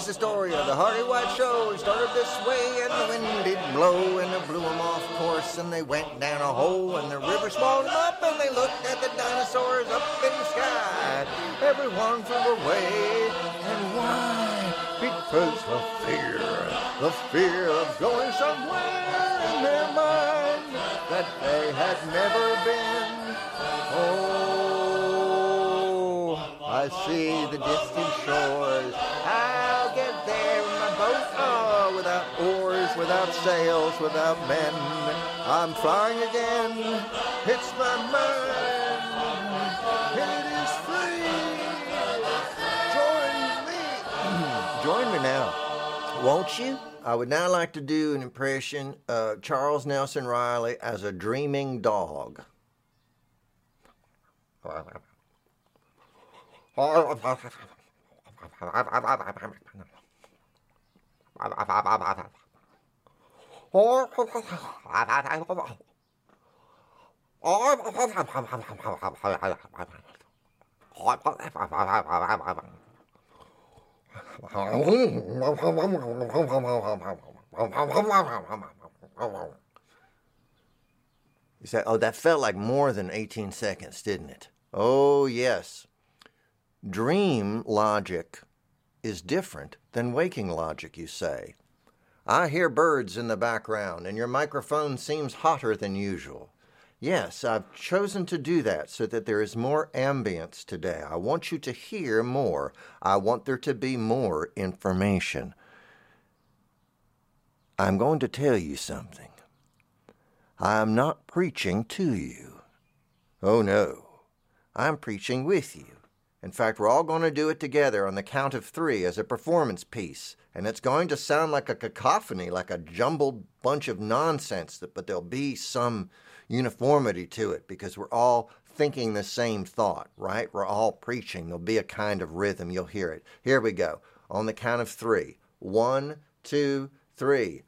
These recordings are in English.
is the story of the Hardy White Show. He started this way, and the wind did blow, and it blew them off course, and they went down a hole, and the river swallowed them up, and they looked at the dinosaurs up in the sky. Everyone flew away, and why? Because the fear of going somewhere in their mind that they had never been. Oh, I see the distant shores. I'll get there in my boat. Oh, without oars, without sails, without men. I'm flying again. It's my mind. It is free. Join me now, won't you? I would now like to do an impression of Charles Nelson Riley as a dreaming dog. You say, oh, that felt like more than 18 seconds, didn't it? Oh, yes. Dream logic is different than waking logic, you say. I hear birds in the background, and your microphone seems hotter than usual. Yes, I've chosen to do that so that there is more ambience today. I want you to hear more. I want there to be more information. I'm going to tell you something. I'm not preaching to you. Oh, no. I'm preaching with you. In fact, we're all going to do it together on the count of 3 as a performance piece. And it's going to sound like a cacophony, like a jumbled bunch of nonsense, but there'll be some uniformity to it because we're all thinking the same thought, right? We're all preaching. There'll be a kind of rhythm. You'll hear it. Here we go. On the count of 3. 1, 2, 3.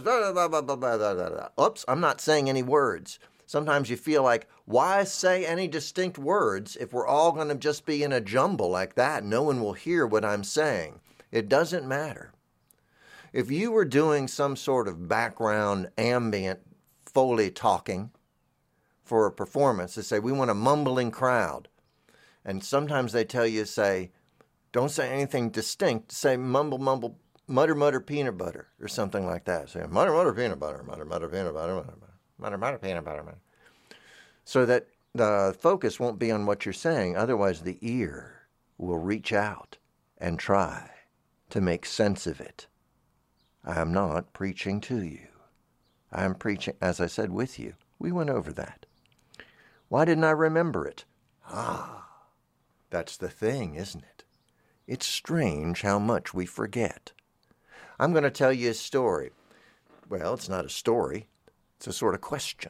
Oops, I'm not saying any words. Sometimes you feel like, why say any distinct words if we're all going to just be in a jumble like that? No one will hear what I'm saying. It doesn't matter. If you were doing some sort of background ambient Foley talking for a performance, they say, we want a mumbling crowd. And sometimes they tell you, say, don't say anything distinct, say mumble, mumble, mutter, mutter, peanut butter, or something like that. Say, mutter, mutter, peanut butter, mutter, mutter, peanut butter, mutter, mutter. Mutter, mutter, peanut butter, mutter. So that the focus won't be on what you're saying. Otherwise, the ear will reach out and try to make sense of it. I am not preaching to you. I am preaching, as I said, with you. We went over that. Why didn't I remember it? That's the thing, isn't it? It's strange how much we forget. I'm going to tell you a story. Well, it's not a story. It's a sort of question.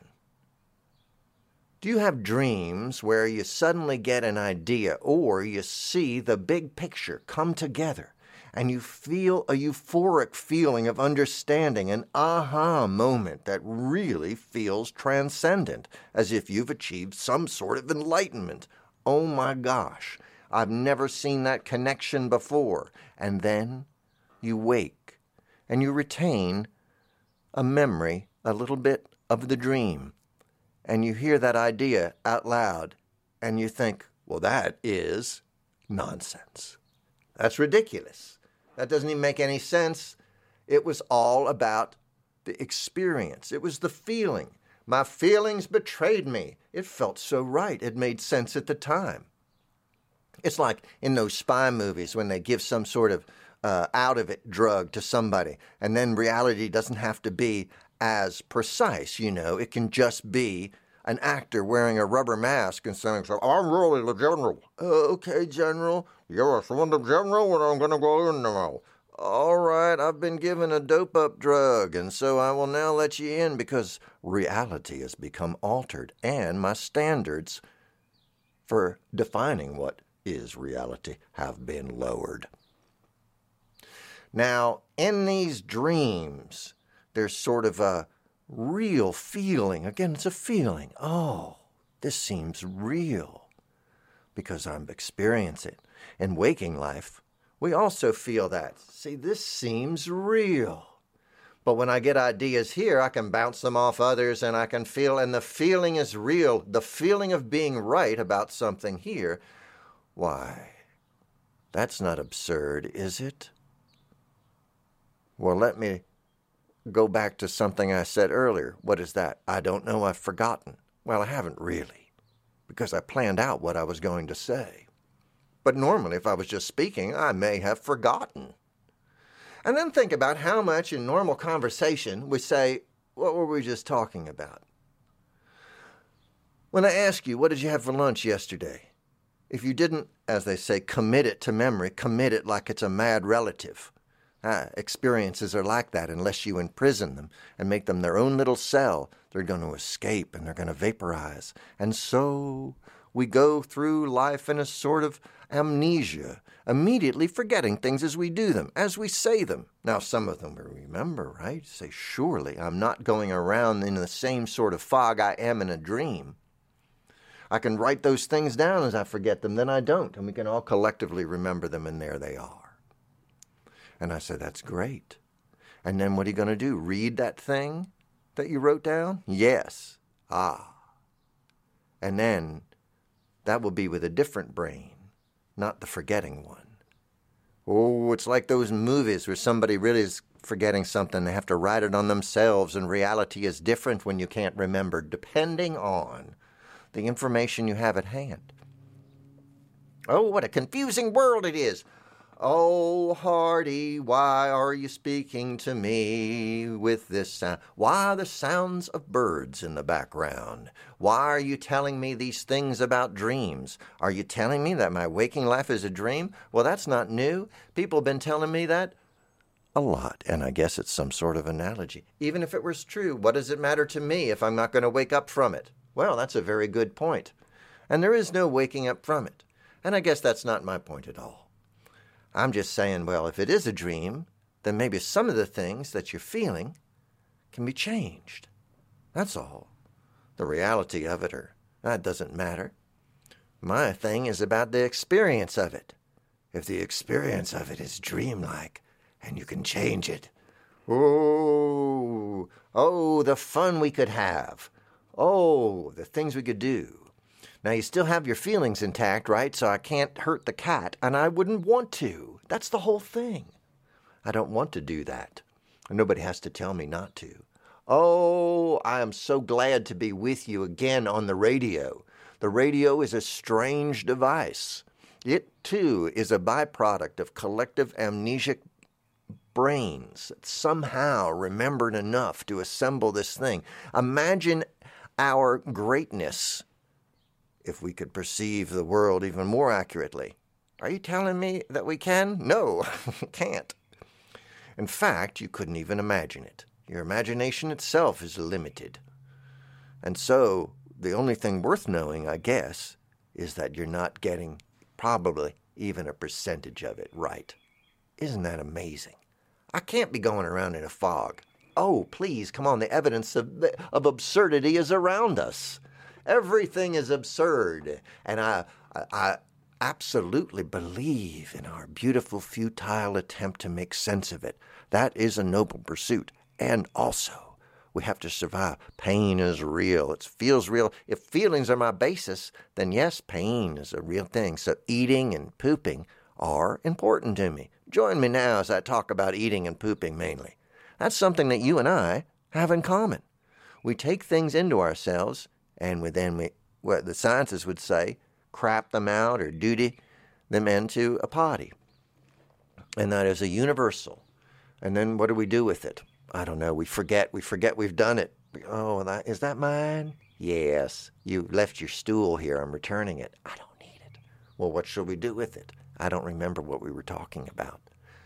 Do you have dreams where you suddenly get an idea or you see the big picture come together and you feel a euphoric feeling of understanding, an aha moment that really feels transcendent, as if you've achieved some sort of enlightenment? Oh my gosh, I've never seen that connection before. And then you wake and you retain a memory, a little bit of the dream, and you hear that idea out loud, and you think, well, that is nonsense. That's ridiculous. That doesn't even make any sense. It was all about the experience. It was the feeling. My feelings betrayed me. It felt so right. It made sense at the time. It's like in those spy movies when they give some sort of out-of-it drug to somebody, and then reality doesn't have to be as precise, you know. It can just be an actor wearing a rubber mask and saying, so I'm really the general. Okay, General. Yes, I'm the general, and I'm going to go in now. All right, I've been given a dope-up drug, and so I will now let you in because reality has become altered, and my standards for defining what is reality have been lowered. Now, in these dreams, there's sort of a real feeling. Again, it's a feeling. Oh, this seems real because I'm experiencing it. In waking life, We also feel that. See, this seems real. But when I get ideas here, I can bounce them off others and I can feel, and the feeling is real. The feeling of being right about something here. Why, that's not absurd, is it? Well, let me go back to something I said earlier. What is that? I don't know, I've forgotten. Well, I haven't really, because I planned out what I was going to say. But normally, if I was just speaking, I may have forgotten. And then think about how much in normal conversation we say, what were we just talking about? When I ask you, what did you have for lunch yesterday? If you didn't, as they say, commit it to memory, commit it like it's a mad relative. Experiences are like that unless you imprison them and make them their own little cell. They're going to escape and they're going to vaporize. And so we go through life in a sort of amnesia, immediately forgetting things as we do them, as we say them. Now, some of them we remember, right? Say, surely I'm not going around in the same sort of fog I am in a dream. I can write those things down as I forget them, then I don't, and we can all collectively remember them, and there they are. And I said, that's great. And then what are you going to do? Read that thing that you wrote down? Yes. And then that will be with a different brain, not the forgetting one. Oh, it's like those movies where somebody really is forgetting something. They have to write it on themselves, and reality is different when you can't remember, depending on the information you have at hand. Oh, what a confusing world it is. Oh, Hardy, why are you speaking to me with this sound? Why the sounds of birds in the background? Why are you telling me these things about dreams? Are you telling me that my waking life is a dream? Well, that's not new. People have been telling me that a lot, and I guess it's some sort of analogy. Even if it was true, what does it matter to me if I'm not going to wake up from it? Well, that's a very good point. And there is no waking up from it. And I guess that's not my point at all. I'm just saying, well, if it is a dream, then maybe some of the things that you're feeling can be changed. That's all. The reality of it, that doesn't matter. My thing is about the experience of it. If the experience of it is dreamlike and you can change it, oh, the fun we could have. Oh, the things we could do. Now, you still have your feelings intact, right? So I can't hurt the cat, and I wouldn't want to. That's the whole thing. I don't want to do that. And nobody has to tell me not to. Oh, I am so glad to be with you again on the radio. The radio is a strange device. It, too, is a byproduct of collective amnesic brains that somehow remembered enough to assemble this thing. Imagine our greatness if we could perceive the world even more accurately. Are you telling me that we can? No, we can't. In fact, you couldn't even imagine it. Your imagination itself is limited. And so, the only thing worth knowing, I guess, is that you're not getting probably even a percentage of it right. Isn't that amazing? I can't be going around in a fog. Oh, please, come on, the evidence of absurdity is around us. Everything is absurd, and I absolutely believe in our beautiful, futile attempt to make sense of it. That is a noble pursuit, and also, we have to survive. Pain is real. It feels real. If feelings are my basis, then yes, pain is a real thing. So eating and pooping are important to me. Join me now as I talk about eating and pooping mainly. That's something that you and I have in common. We take things into ourselves, and what the scientists would say, crap them out or duty them into a potty. And that is a universal. And then what do we do with it? I don't know. We forget we've done it. Oh, is that mine? Yes. You left your stool here. I'm returning it. I don't need it. Well, what shall we do with it? I don't remember what we were talking about.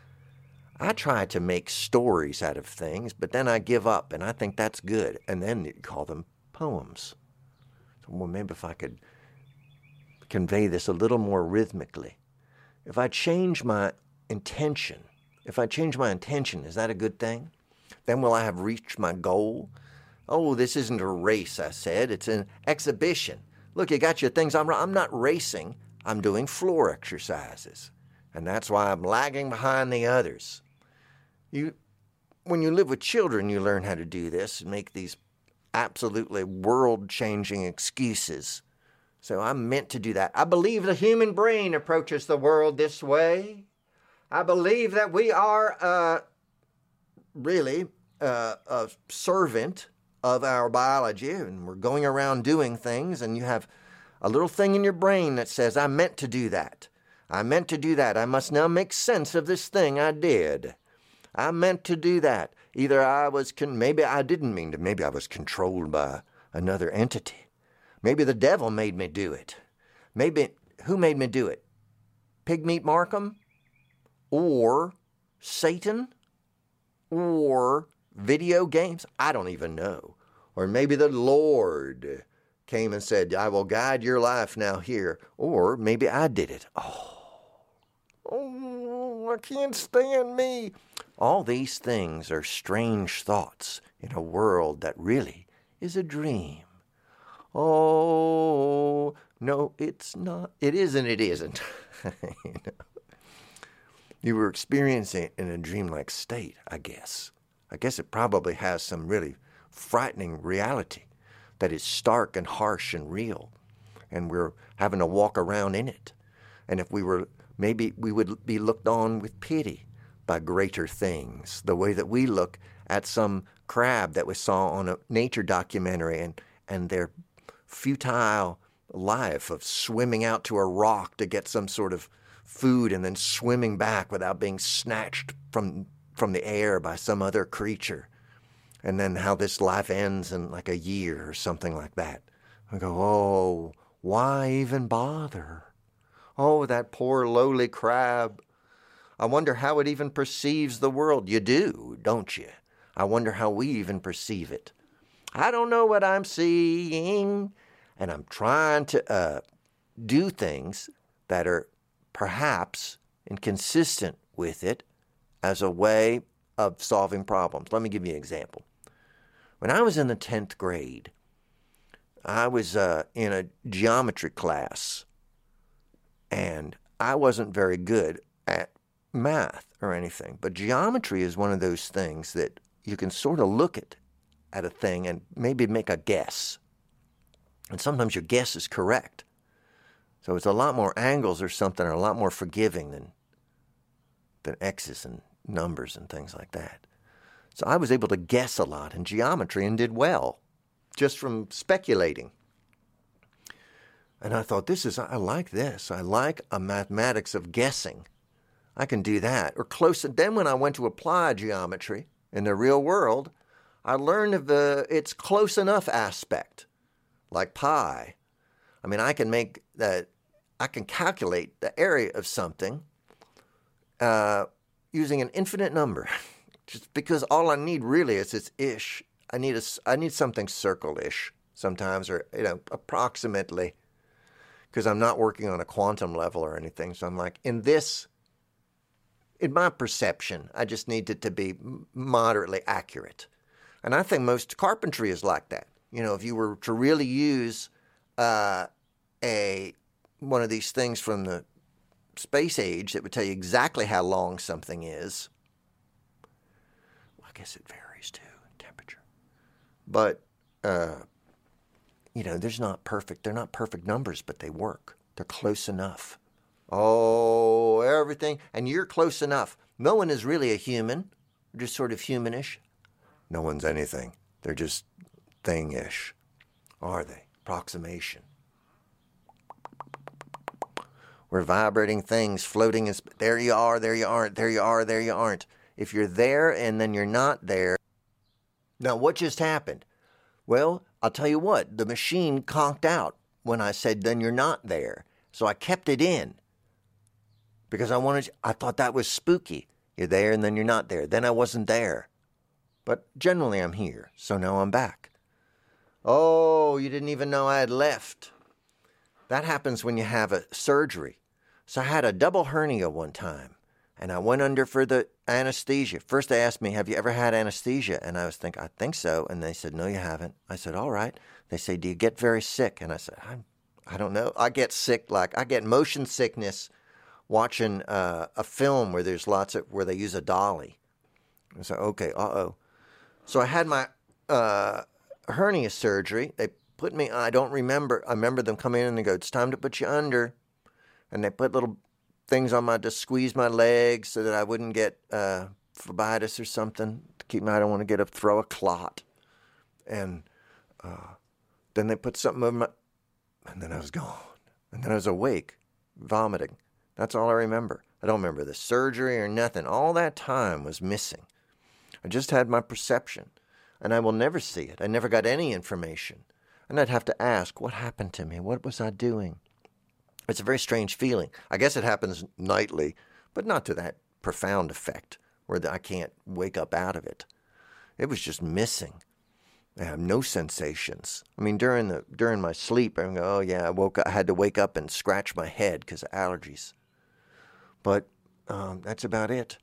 I try to make stories out of things, but then I give up, and I think that's good. And then you call them poems. Well, maybe if I could convey this a little more rhythmically. If I change my intention, is that a good thing? Then will I have reached my goal? Oh, this isn't a race, I said. It's an exhibition. Look, you got your things. I'm not racing. I'm doing floor exercises. And that's why I'm lagging behind the others. When you live with children, you learn how to do this and make these absolutely world-changing excuses. So I'm meant to do that. I believe the human brain approaches the world this way. I believe that we are really a servant of our biology, and we're going around doing things, and you have a little thing in your brain that says, I meant to do that. I meant to do that. I must now make sense of this thing I did. I meant to do that. Either I was, maybe I didn't mean to, maybe I was controlled by another entity. Maybe the devil made me do it. Maybe, who made me do it? Pigmeat Markham? Or Satan? Or video games? I don't even know. Or maybe the Lord came and said, I will guide your life now here. Or maybe I did it. Oh, I can't stand me. All these things are strange thoughts in a world that really is a dream. Oh, no, it's not. It is and it isn't. You were experiencing it in a dreamlike state, I guess. I guess it probably has some really frightening reality that is stark and harsh and real, and we're having to walk around in it. And if we were, maybe we would be looked on with pity by greater things, the way that we look at some crab that we saw on a nature documentary and their futile life of swimming out to a rock to get some sort of food and then swimming back without being snatched from the air by some other creature. And then how this life ends in like a year or something like that. I go, oh, why even bother? Oh, that poor lowly crab. I wonder how it even perceives the world. You do, don't you? I wonder how we even perceive it. I don't know what I'm seeing. And I'm trying to do things that are perhaps inconsistent with it as a way of solving problems. Let me give you an example. When I was in the 10th grade, I was in a geometry class, and I wasn't very good at math or anything. But geometry is one of those things that you can sort of look at a thing and maybe make a guess. And sometimes your guess is correct. So it's a lot more angles or something, or a lot more forgiving than X's and numbers and things like that. So I was able to guess a lot in geometry and did well just from speculating. And I thought, I like this. I like a mathematics of guessing. I can do that. Or close. Then when I went to apply geometry in the real world, I learned of its close enough aspect, like pi. I mean, I can calculate the area of something using an infinite number. Just because all I need really is this ish. I need something circle-ish sometimes, or approximately, because I'm not working on a quantum level or anything. So I'm like, in my perception, I just need it to be moderately accurate. And I think most carpentry is like that. If you were to really use one of these things from the space age that would tell you exactly how long something is. Well, I guess it varies too in temperature. But, they're not perfect numbers, but they work. They're close enough. Oh, everything. And you're close enough. No one is really a human. They're just sort of humanish. No one's anything. They're just thing-ish. Are they? Approximation. We're vibrating things, floating. There you are, there you aren't, there you are, there you aren't. If you're there and then you're not there. Now, what just happened? Well, I'll tell you what. The machine conked out when I said, then you're not there. So I kept it in because I thought that was spooky. You're there and then you're not there. Then I wasn't there. But generally I'm here, so now I'm back. Oh, you didn't even know I had left. That happens when you have a surgery. So I had a double hernia one time, and I went under for the anesthesia. First they asked me, have you ever had anesthesia? And I was thinking, I think so. And they said, no, you haven't. I said, all right. They say, do you get very sick? And I said, I don't know. I get sick, I get motion sickness watching a film where there's where they use a dolly. I said, okay, So I had my hernia surgery. They put me, I remember them coming in and they go, it's time to put you under. And they put little things on to squeeze my legs so that I wouldn't get phlebitis or something. I don't want to throw a clot. And then they put something over and then I was gone. And then I was awake, vomiting. That's all I remember. I don't remember the surgery or nothing. All that time was missing. I just had my perception, and I will never see it. I never got any information. And I'd have to ask, what happened to me? What was I doing? It's a very strange feeling. I guess it happens nightly, but not to that profound effect where I can't wake up out of it. It was just missing. I have no sensations. I mean, during my sleep, I go, oh yeah, I had to wake up and scratch my head because of allergies. But that's about it.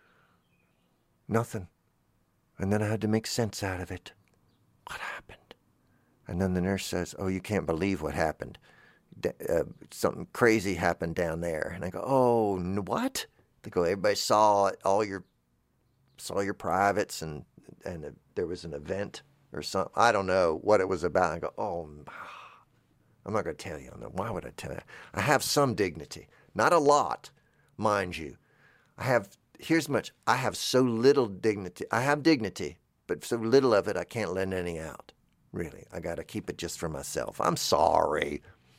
Nothing. And then I had to make sense out of it. What happened? And then the nurse says, oh, you can't believe what happened. Something crazy happened down there. And I go, oh, what? They go, everybody saw it, saw your privates, and there was an event or something. I don't know what it was about. I go, oh, I'm not going to tell you. Why would I tell you? I have some dignity. Not a lot, mind you. Here's much. I have so little dignity. I have dignity, but so little of it I can't lend any out. Really, I got to keep it just for myself. I'm sorry.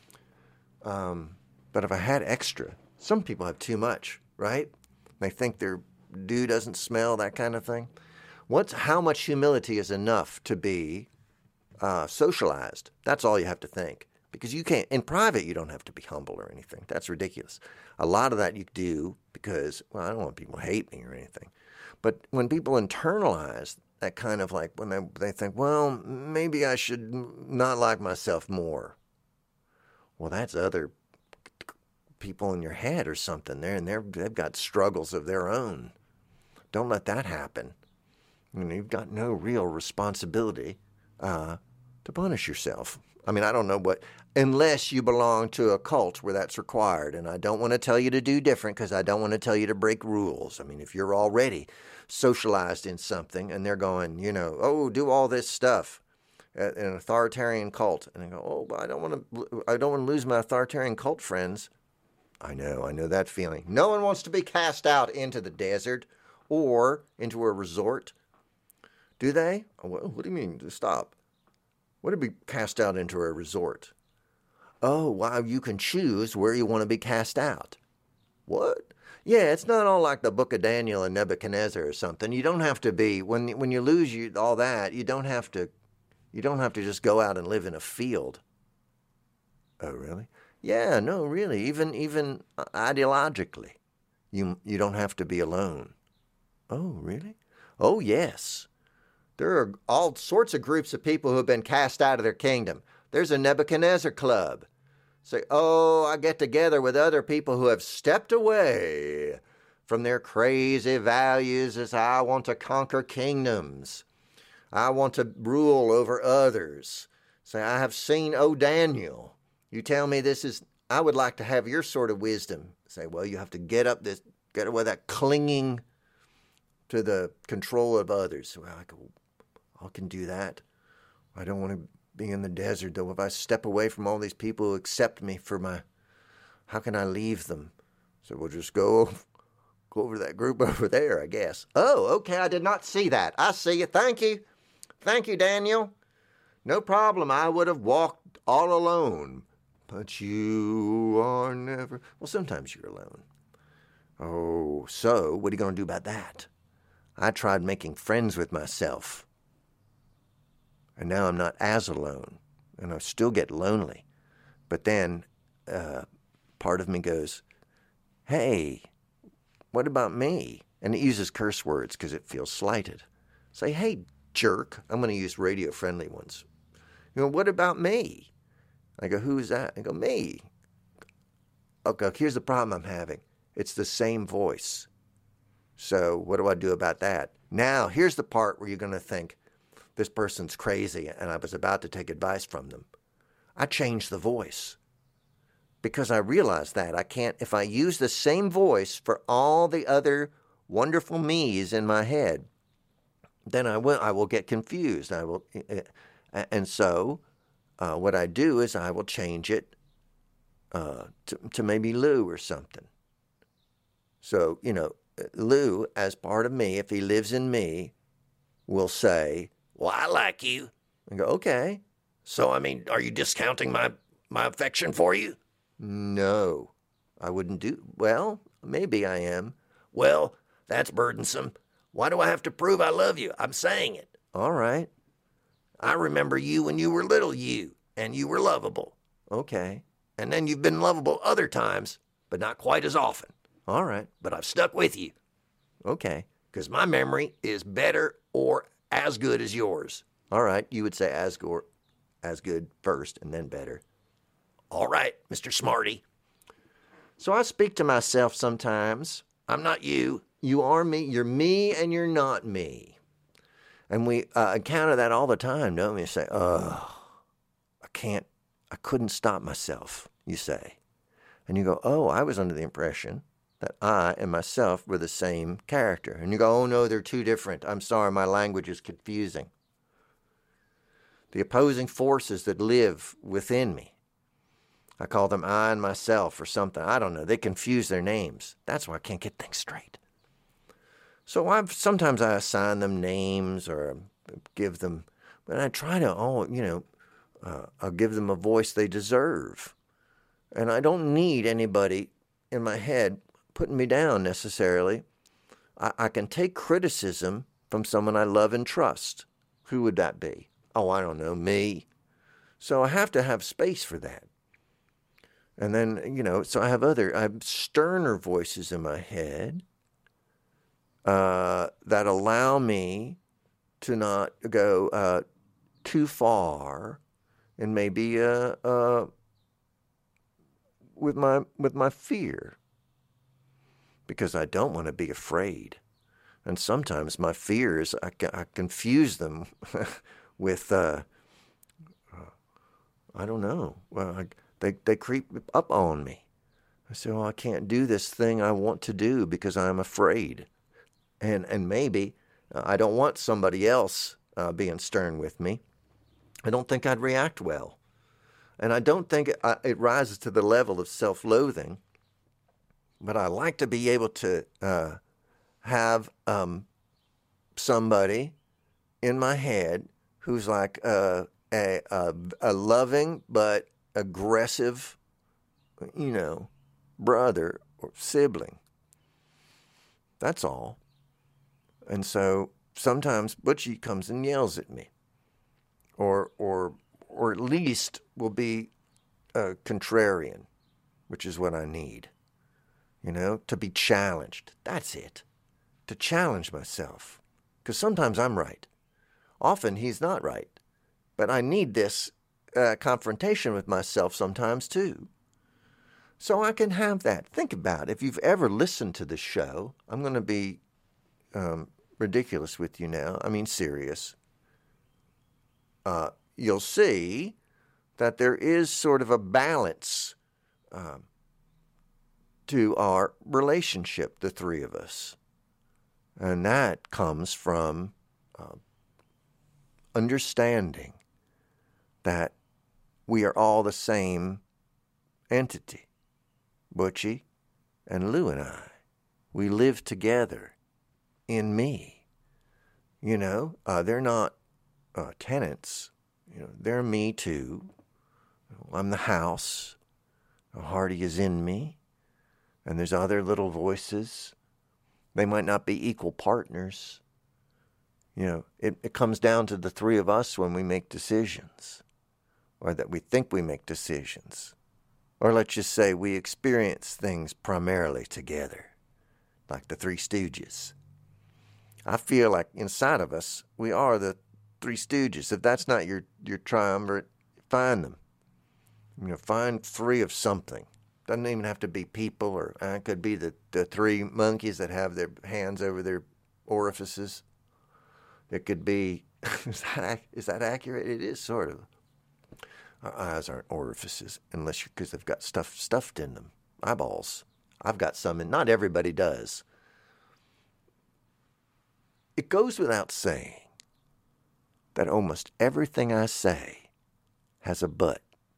But if I had extra, some people have too much, right? They think their dew doesn't smell, that kind of thing. How much humility is enough to be socialized? That's all you have to think. Because you can't, in private, you don't have to be humble or anything. That's ridiculous. A lot of that you do because, well, I don't want people to hate me or anything. But when people internalize that kind of like, when they think, well, maybe I should not like myself more. Well, that's other people in your head or something there, and they've got struggles of their own. Don't let that happen. You've got no real responsibility to punish yourself. I mean, I don't know unless you belong to a cult where that's required. And I don't want to tell you to do different because I don't want to tell you to break rules. I mean, if you're already socialized in something and they're going, oh, do all this stuff in an authoritarian cult. And I go, oh, but I don't want to lose my authoritarian cult friends. I know that feeling. No one wants to be cast out into the desert or into a resort. Do they? Well, what do you mean? Stop. What to be cast out into a resort? Oh, wow, you can choose where you want to be cast out. What? Yeah, it's not all like the Book of Daniel and Nebuchadnezzar or something. You don't have to be, when you lose all that, you don't have to just go out and live in a field. Oh, really? Yeah, no, really. Even ideologically, you don't have to be alone. Oh, really? Oh, yes. There are all sorts of groups of people who have been cast out of their kingdom. There's a Nebuchadnezzar club. Say, oh, I get together with other people who have stepped away from their crazy values as I want to conquer kingdoms. I want to rule over others. Say, I have seen, oh, Daniel, you tell me I would like to have your sort of wisdom. Say, well, you have to get away that clinging to the control of others. Well, I can do that. I don't want to be in the desert, though. If I step away from all these people who accept me how can I leave them? So we'll just go over to that group over there, I guess. Oh, okay, I did not see that. I see you. Thank you. Thank you, Daniel. No problem. I would have walked all alone. But you are never... Well, sometimes you're alone. Oh, so what are you going to do about that? I tried making friends with myself. And now I'm not as alone. And I still get lonely. But then part of me goes, hey, what about me? And it uses curse words because it feels slighted. Say, hey, jerk. I'm going to use radio-friendly ones. What about me? I go, who's that? I go, me. Okay, here's the problem I'm having. It's the same voice. So what do I do about that? Now, here's the part where you're going to think, this person's crazy, and I was about to take advice from them. I changed the voice. because I realize that I can't, if I use the same voice for all the other wonderful me's in my head, then I will get confused. And so what I do is I will change it to maybe Lou or something. So, Lou, as part of me, if he lives in me, will say, "Well, I like you." And go, "Okay." So, are you discounting my affection for you? No, I wouldn't do. Well, maybe I am. Well, that's burdensome. Why do I have to prove I love you? I'm saying it. All right. I remember you when you were little you, and you were lovable. Okay. And then you've been lovable other times, but not quite as often. All right. But I've stuck with you. Okay. Because my memory is better or as good as yours. All right. You would say as good first and then better. All right, Mr. Smarty. So I speak to myself sometimes. I'm not you. You are me. You're me and you're not me. And we encounter that all the time, don't we? You say, "Oh, I couldn't stop myself," you say. And you go, "Oh, I was under the impression that I and myself were the same character." And you go, "Oh, no, they're two different. I'm sorry, my language is confusing." The opposing forces that live within me, I call them I and myself or something. I don't know. They confuse their names. That's why I can't get things straight. So sometimes I assign them names or give them, but I try to, I'll give them a voice they deserve. And I don't need anybody in my head putting me down necessarily. I can take criticism from someone I love and trust. Who would that be? Oh, I don't know, me. So I have to have space for that. And then, so I have sterner voices in my head that allow me to not go too far and maybe with my fear, because I don't want to be afraid. And sometimes my fears, I confuse them with, I don't know, they creep up on me. I say, "Oh, I can't do this thing I want to do because I'm afraid." And maybe I don't want somebody else being stern with me. I don't think I'd react well. And I don't think it rises to the level of self-loathing. But I like to be able to have somebody in my head who's like a loving but aggressive, brother or sibling. That's all. And so sometimes Butchie comes and yells at me, or at least will be contrarian, which is what I need. To be challenged. That's it. To challenge myself. Because sometimes I'm right. Often he's not right. But I need this confrontation with myself sometimes too. So I can have that. Think about it. If you've ever listened to the show, I'm going to be ridiculous with you now. I mean serious. You'll see that there is sort of a balance to our relationship, the three of us. And that comes from understanding that we are all the same entity. Butchie and Lou and I. We live together in me. They're not tenants. They're me too. I'm the house. Hardy is in me. And there's other little voices. They might not be equal partners. It comes down to the three of us when we make decisions, or that we think we make decisions. Or let's just say we experience things primarily together, like the Three Stooges. I feel like inside of us, we are the Three Stooges. If that's not your triumvirate, find them. Find three of something. Doesn't even have to be people, or it could be the three monkeys that have their hands over their orifices. It could be, is that accurate? It is sort of. Our eyes aren't orifices unless because they've got stuff stuffed in them. Eyeballs. I've got some, and not everybody does. It goes without saying that almost everything I say has a but.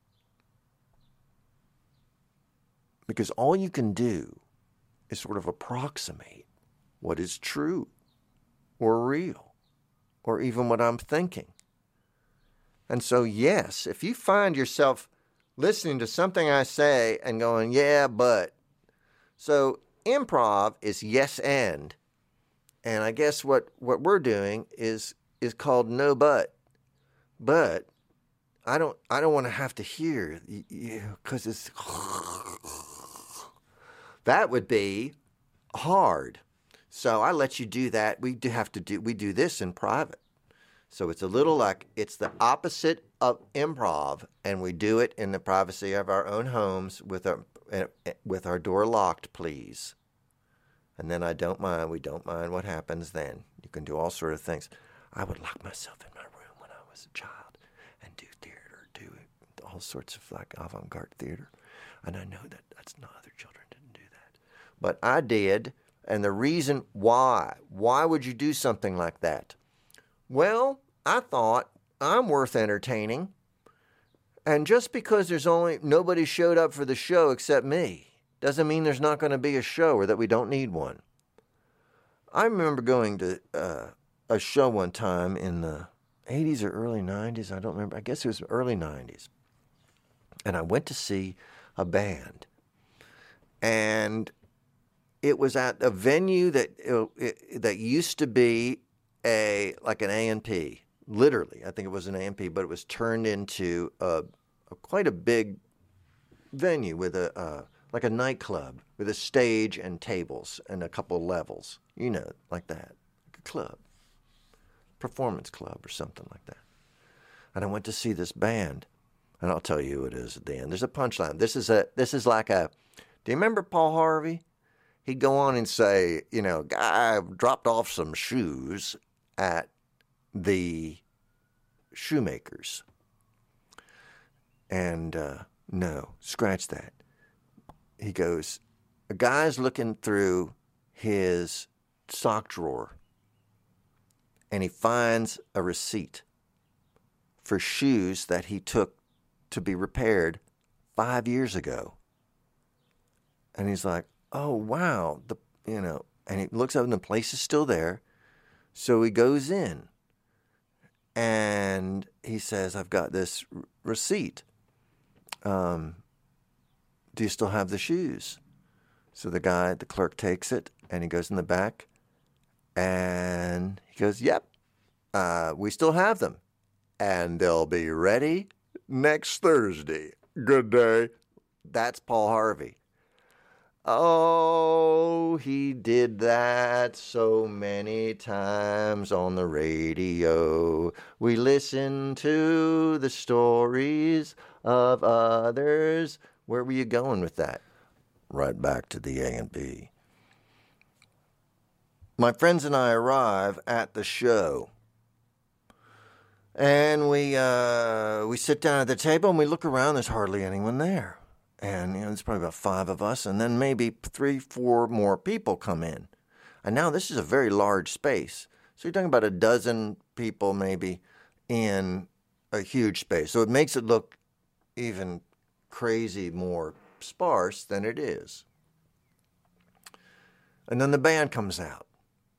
Because all you can do is sort of approximate what is true or real or even what I'm thinking. And so, yes, if you find yourself listening to something I say and going, yeah, but. So improv is yes and. And I guess what we're doing is called no but. But I don't want to have to hear, because it's that would be hard. So I let you do that. We do this in private. So it's a little like it's the opposite of improv, and we do it in the privacy of our own homes with our door locked, please. And then we don't mind what happens then. You can do all sort of things. I would lock myself in my room when I was a child and do theater, do all sorts of like avant-garde theater. And I know that's not, other children didn't do that. But I did, and the reason why would you do something like that? Well, I thought I'm worth entertaining. And just because nobody showed up for the show except me, doesn't mean there's not going to be a show or that we don't need one. I remember going to a show one time in the 80s or early 90s. I don't remember. I guess it was early 90s. And I went to see a band. And it was at a venue that used to be like an A&P. Literally, I think it was an A&P, but it was turned into quite a big venue with like a nightclub with a stage and tables and a couple levels, like that, like a club, performance club or something like that. And I went to see this band, and I'll tell you who it is at the end. There's a punchline. This is like do you remember Paul Harvey? He'd go on and say, guy dropped off some shoes at the shoemakers. And no, scratch that. He goes, a guy's looking through his sock drawer and he finds a receipt for shoes that he took to be repaired 5 years ago. And he's like, oh, wow. And he looks up and the place is still there. So he goes in and he says, I've got this receipt. Do you still have the shoes? So the clerk takes it and he goes in the back and he goes, yep, we still have them. And they'll be ready next Thursday. Good day. That's Paul Harvey. Oh, he did that so many times on the radio. We listen to the stories of others. Where were you going with that? Right back to the A&B. My friends and I arrive at the show. And we sit down at the table and we look around. There's hardly anyone there. And, there's probably about 5 of us. And then maybe 3, 4 more people come in. And now this is a very large space. So you're talking about a dozen people maybe in a huge space. So it makes it look even crazy more sparse than it is. And then the band comes out.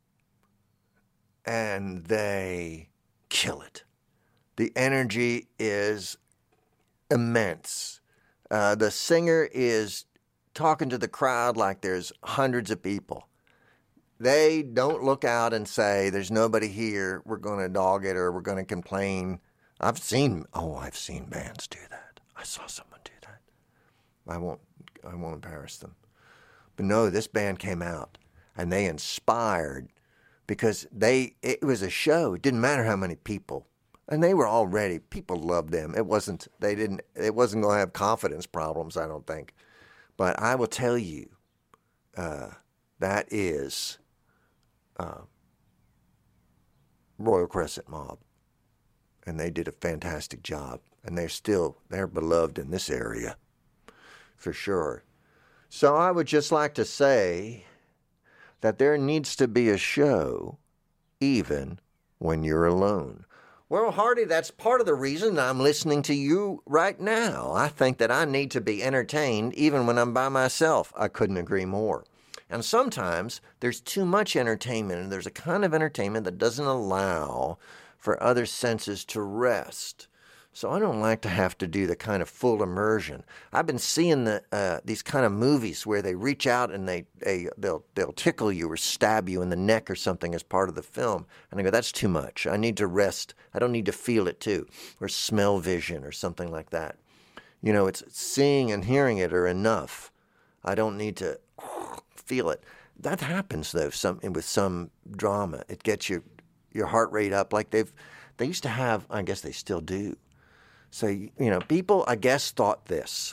And they kill it. The energy is immense. The singer is talking to the crowd like there's hundreds of people. They don't look out and say, there's nobody here, we're going to dog it or we're going to complain. I've seen bands do that. I saw someone do that. I won't embarrass them. But no, this band came out and they inspired because it was a show. It didn't matter how many people. And they were already, people loved them. It wasn't going to have confidence problems, I don't think. But I will tell you, that is Royal Crescent Mob. and they did a fantastic job. And they're beloved in this area, for sure. So I would just like to say that there needs to be a show even when you're alone. Well, Hardy, that's part of the reason I'm listening to you right now. I think that I need to be entertained even when I'm by myself. I couldn't agree more. And sometimes there's too much entertainment, and there's a kind of entertainment that doesn't allow for other senses to rest. So I don't like to have to do the kind of full immersion. I've been seeing these kind of movies where they reach out and they'll tickle you or stab you in the neck or something as part of the film. And I go, that's too much. I need to rest. I don't need to feel it too. Or smell vision or something like that. You know, it's seeing and hearing it are enough. I don't need to feel it. That happens though with some drama. It gets your heart rate up like they used to have. I guess they still do. So, you know, people, I guess, thought this.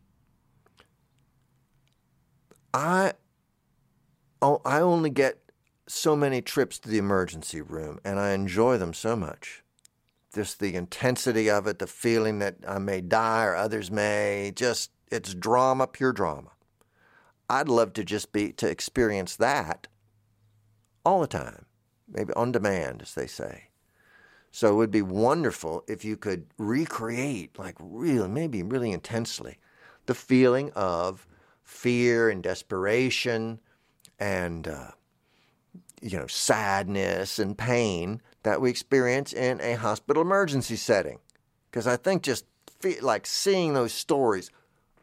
I only get so many trips to the emergency room, and I enjoy them so much. Just the intensity of it, the feeling that I may die or others may, it's drama, pure drama. I'd love to to experience that all the time, maybe on demand, as they say. So it would be wonderful if you could recreate, maybe really intensely, the feeling of fear and desperation and, sadness and pain that we experience in a hospital emergency setting. Because I think just like seeing those stories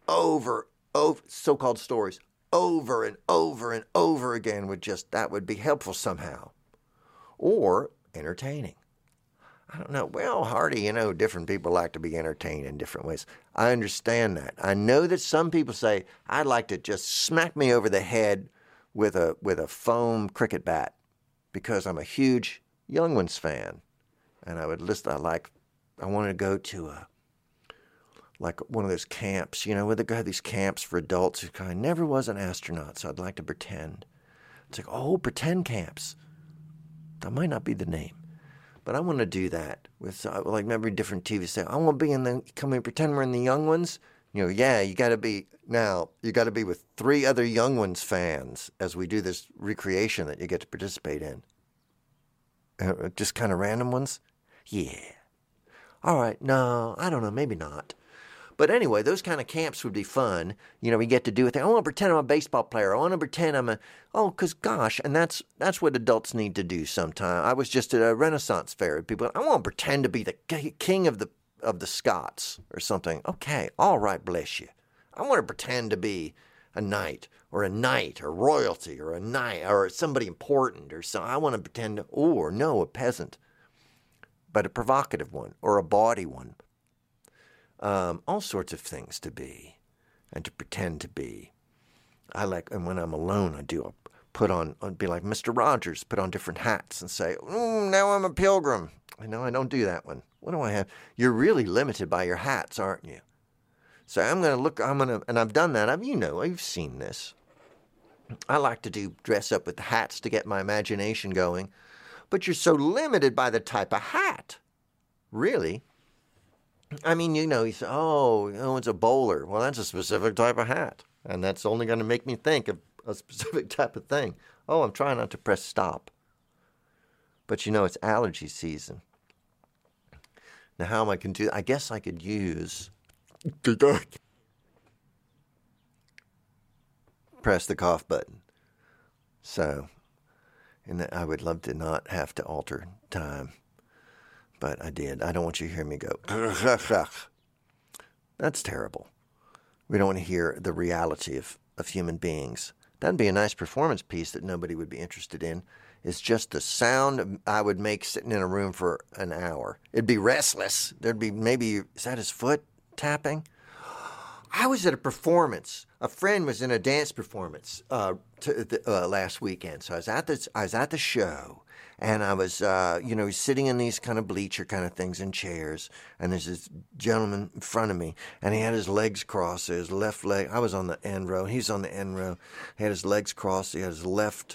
so-called stories, over and over and over again that would be helpful somehow. Or entertaining. I don't know. Well, Hardy, different people like to be entertained in different ways. I understand that. I know that some people say, I'd like to just smack me over the head with a foam cricket bat because I'm a huge Young Ones fan. And I wanted to go to one of those camps, where they have these camps for adults who kind of never was an astronaut, so I'd like to pretend. It's like, pretend camps. That might not be the name. But I want to do that with maybe different TV say, I want to be pretend we're in the Young Ones. You got to be with 3 other Young Ones fans as we do this recreation that you get to participate in. Just kind of random ones? Yeah. All right, no, I don't know, maybe not. But anyway, those kind of camps would be fun. We get to do it. I want to pretend I'm a baseball player. I want to pretend I'm and that's what adults need to do sometime. I was just at a Renaissance fair. People, I want to pretend to be the king of the Scots or something. Okay, all right, bless you. I want to pretend to be a knight or royalty or a knight or somebody important or so. I want to pretend a peasant, but a provocative one or a bawdy one. All sorts of things to be and to pretend to be. And when I'm alone, I'd be like Mr. Rogers, put on different hats and say, now I'm a pilgrim. I don't do that one. What do I have? You're really limited by your hats, aren't you? So and I've done that. You've seen this. I like to dress up with hats to get my imagination going. But you're so limited by the type of hat. Really? You say, it's a bowler. Well, that's a specific type of hat. And that's only going to make me think of a specific type of thing. Oh, I'm trying not to press stop. But it's allergy season. Now, how am I going to do that? I guess I could use... press the cough button. So, I would love to not have to alter time. But I did. I don't want you to hear me go, that's terrible. We don't want to hear the reality of human beings. That'd be a nice performance piece that nobody would be interested in. It's just the sound I would make sitting in a room for an hour. It'd be restless. There'd be is that his foot tapping? I was at a performance. A friend was in a dance performance last weekend. So I was at the show. And I was, sitting in these kind of bleacher kind of things in chairs. And there's this gentleman in front of me. And he had his legs crossed. His left leg. I was on the end row. He's on the end row. He had his legs crossed. He had his left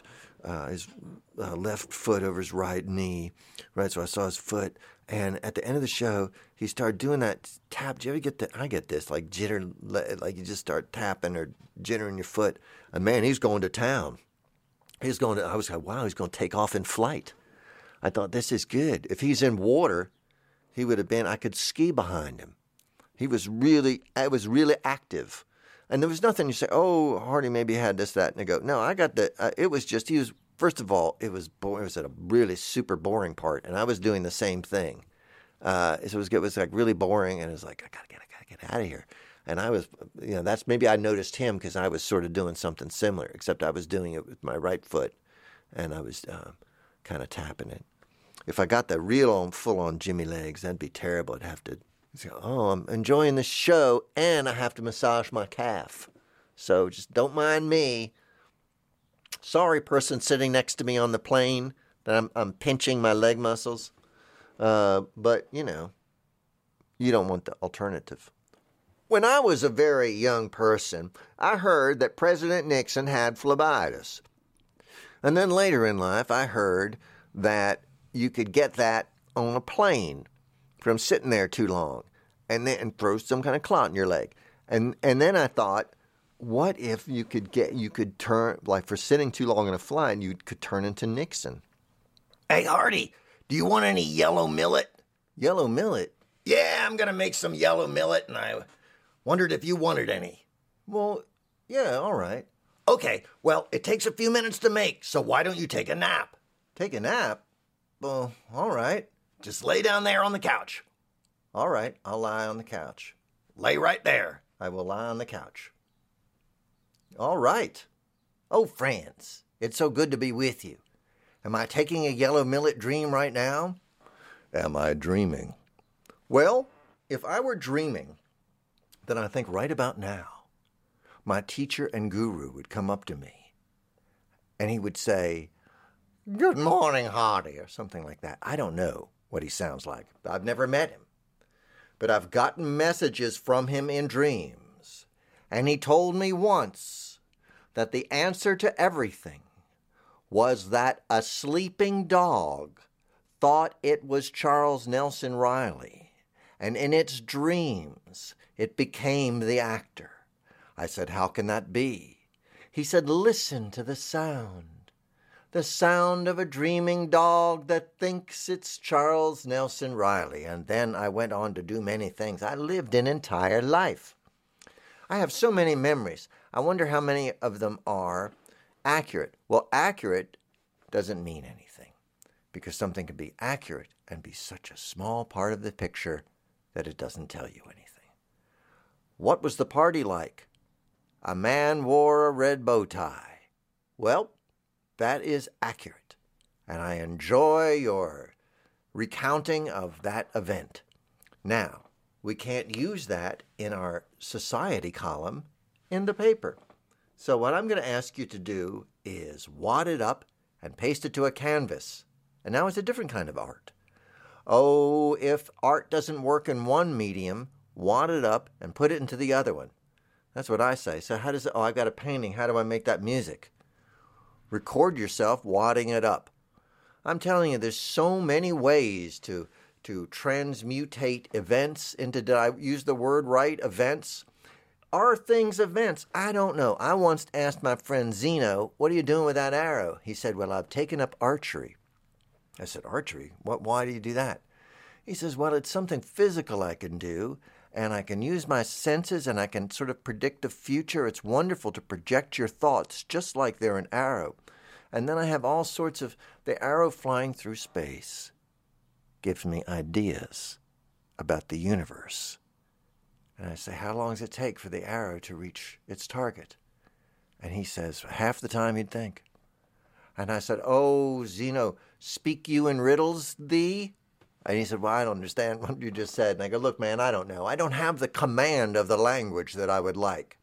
his left foot over his right knee, right? So I saw his foot, and at the end of the show, he started doing that tap. Do you ever get that? I get this, like jitter, like you just start tapping or jittering your foot. And man, he's going to town. He's going to. I was like, wow, he's going to take off in flight. I thought, this is good. If he's in water, he would have been. I could ski behind him. He was really. I was really active. And there was nothing you say, oh, Hardy maybe had this, that, and they go, no, I got the, it was just, he was, first of all, it was at a really super boring part, and I was doing the same thing. So it was like really boring, and it was like, I gotta get out of here. And I was, that's, maybe I noticed him because I was sort of doing something similar, except I was doing it with my right foot, and I was kind of tapping it. If I got the real full-on Jimmy legs, that'd be terrible. I'd have to, oh, I'm enjoying the show, and I have to massage my calf. So just don't mind me. Sorry, person sitting next to me on the plane, that I'm pinching my leg muscles. But, you don't want the alternative. When I was a very young person, I heard that President Nixon had phlebitis. And then later in life, I heard that you could get that on a plane from sitting there too long, and then throw some kind of clot in your leg. And then I thought, what if you could turn, like for sitting too long in a flight, you could turn into Nixon. Hey, Hardy, do you want any yellow millet? Yellow millet? Yeah, I'm going to make some yellow millet, and I wondered if you wanted any. Well, yeah, all right. Okay, well, it takes a few minutes to make, so why don't you take a nap? Take a nap? Well, all right. Just lay down there on the couch. All right, I'll lie on the couch. Lay right there. I will lie on the couch. All right. Oh, friends, it's so good to be with you. Am I taking a yellow millet dream right now? Am I dreaming? Well, if I were dreaming, then I think right about now, my teacher and guru would come up to me, and he would say, "Good morning, Hardy," or something like that. I don't know what he sounds like. I've never met him. But I've gotten messages from him in dreams. And he told me once that the answer to everything was that a sleeping dog thought it was Charles Nelson Riley. And in its dreams, it became the actor. I said, how can that be? He said, listen to the sound. The sound of a dreaming dog that thinks it's Charles Nelson Riley. And then I went on to do many things. I lived an entire life. I have so many memories. I wonder how many of them are accurate. Well, accurate doesn't mean anything, because something can be accurate and be such a small part of the picture that it doesn't tell you anything. What was the party like? A man wore a red bow tie. Well, that is accurate, and I enjoy your recounting of that event. Now, we can't use that in our society column in the paper. So what I'm going to ask you to do is wad it up and paste it to a canvas. And now it's a different kind of art. Oh, if art doesn't work in one medium, wad it up and put it into the other one. That's what I say. So how does it, I've got a painting. How do I make that music? Record yourself wadding it up. I'm telling you, there's so many ways to transmutate events into, did I use the word right, events? Are things events? I don't know. I once asked my friend Zeno, what are you doing with that arrow? He said, well, I've taken up archery. I said, archery? Why do you do that? He says, well, it's something physical I can do, and I can use my senses, and I can sort of predict the future. It's wonderful to project your thoughts just like they're an arrow. And then I have all sorts of, the arrow flying through space gives me ideas about the universe. And I say, how long does it take for the arrow to reach its target? And he says, half the time you'd think. And I said, oh, Zeno, speak you in riddles thee? And he said, well, I don't understand what you just said. And I go, look, man, I don't know. I don't have the command of the language that I would like.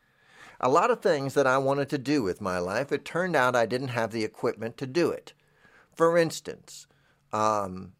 A lot of things that I wanted to do with my life, it turned out I didn't have the equipment to do it. For instance, launch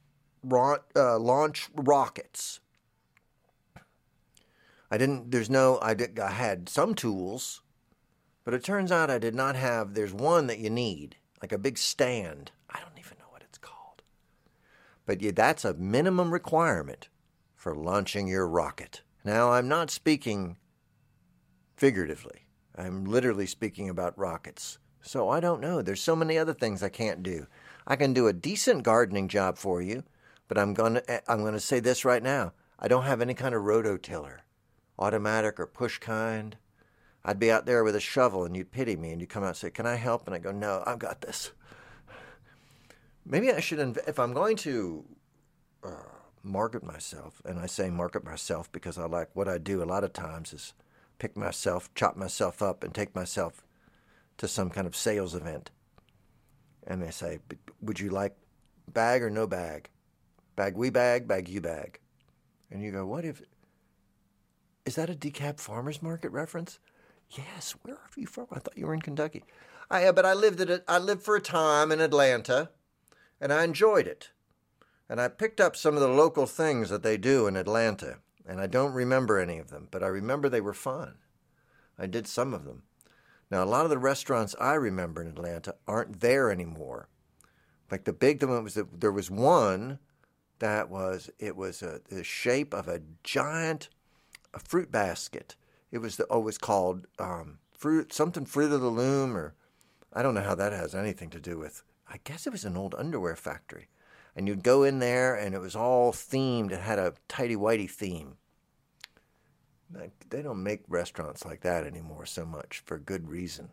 rockets. I had some tools, But it turns out I did not have, there's one that you need, like a big stand. I don't even know what it's called. But yeah, that's a minimum requirement for launching your rocket. Now, I'm not speaking figuratively. I'm literally speaking about rockets. So I don't know. There's so many other things I can't do. I can do a decent gardening job for you, but I'm gonna say this right now. I don't have any kind of rototiller, automatic or push kind. I'd be out there with a shovel and you'd pity me and you'd come out and say, "Can I help?" And I go, "No, I've got this." Maybe I should, if I'm going to market myself, and I say market myself because I like what I do a lot of times is pick myself, chop myself up, and take myself to some kind of sales event. And they say, "Would you like bag or no bag? Bag we bag you bag." And you go, "What if, is that a DeKalb Farmers Market reference?" Yes, where are you from? I thought you were in Kentucky. But I lived for a time in Atlanta, and I enjoyed it. And I picked up some of the local things that they do in Atlanta, and I don't remember any of them, but I remember they were fun. I did some of them. Now, a lot of the restaurants I remember in Atlanta aren't there anymore. Like the big one was that there was one that was the shape of a giant fruit basket. It was called fruit of the loom, or I don't know how that has anything to do with. I guess it was an old underwear factory, and you'd go in there, and it was all themed. It had a tighty-whitey theme. They don't make restaurants like that anymore so much for good reason.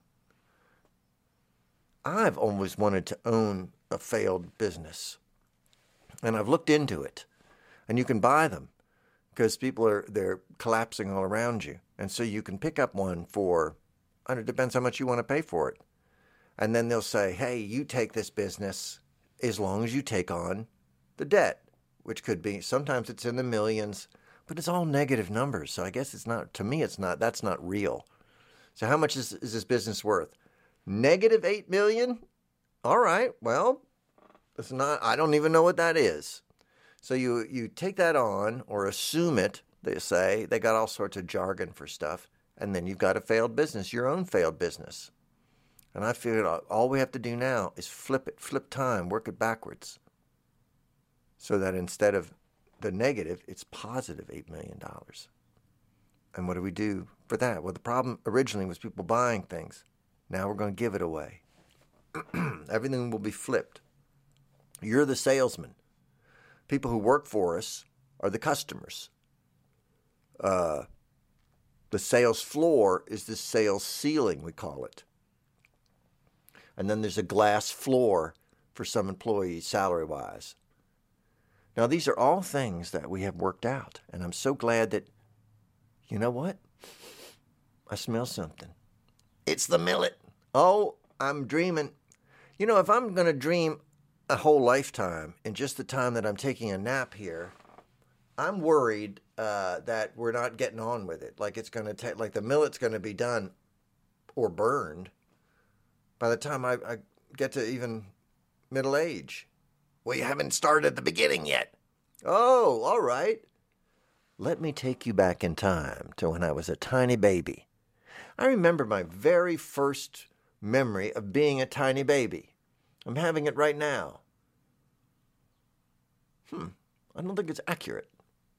I've always wanted to own a failed business, and I've looked into it, and you can buy them because they're collapsing all around you, and so you can pick up one for, and it depends how much you want to pay for it, and then they'll say, "Hey, you take this business as long as you take on the debt," which could be, sometimes it's in the millions. But it's all negative numbers, so I guess it's not, to me, that's not real. So how much is this business worth? -8 million? All right, well, it's not, I don't even know what that is. So you take that on, or assume it, they say. They got all sorts of jargon for stuff. And then you've got a failed business, your own failed business. And I figured all we have to do now is flip time, work it backwards. So that instead of the negative, it's positive $8 million. And what do we do for that? Well, the problem originally was people buying things. Now we're going to give it away. Everything will be flipped. You're the salesman. People who work for us are the customers. The sales floor is the sales ceiling, we call it. And then there's a glass floor for some employees, salary-wise. Now, these are all things that we have worked out, and I'm so glad that, you know what? I smell something. It's the millet. Oh, I'm dreaming. You know, if I'm going to dream a whole lifetime in just the time that I'm taking a nap here, I'm worried that we're not getting on with it. Like it's going to take, like the millet's going to be done or burned by the time I get to even middle age. We haven't started at the beginning yet. Oh, all right. Let me take you back in time to when I was a tiny baby. I remember my very first memory of being a tiny baby. I'm having it right now. I don't think it's accurate.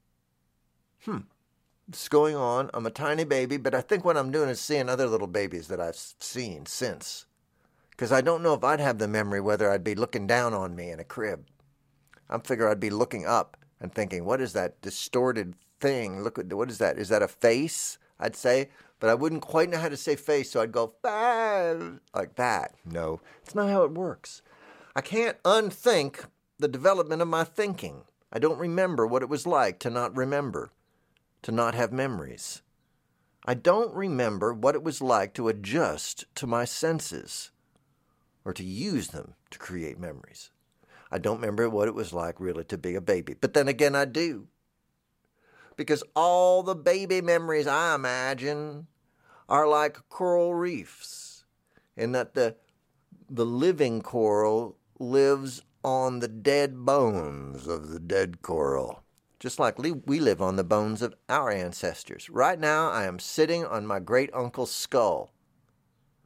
It's going on. I'm a tiny baby, but I think what I'm doing is seeing other little babies that I've seen since. Because I don't know if I'd have the memory whether I'd be looking down on me in a crib. I figure I'd be looking up and thinking, what is that distorted thing? Look, what is that? Is that a face? I'd say, but I wouldn't quite know how to say face, so I'd go, "Five," like that. No, it's not how it works. I can't unthink the development of my thinking. I don't remember what it was like to not remember, to not have memories. I don't remember what it was like to adjust to my senses, or to use them to create memories. I don't remember what it was like really to be a baby. But then again, I do. Because all the baby memories I imagine are like coral reefs, in that the living coral lives on the dead bones of the dead coral, just like we live on the bones of our ancestors. Right now, I am sitting on my great-uncle's skull.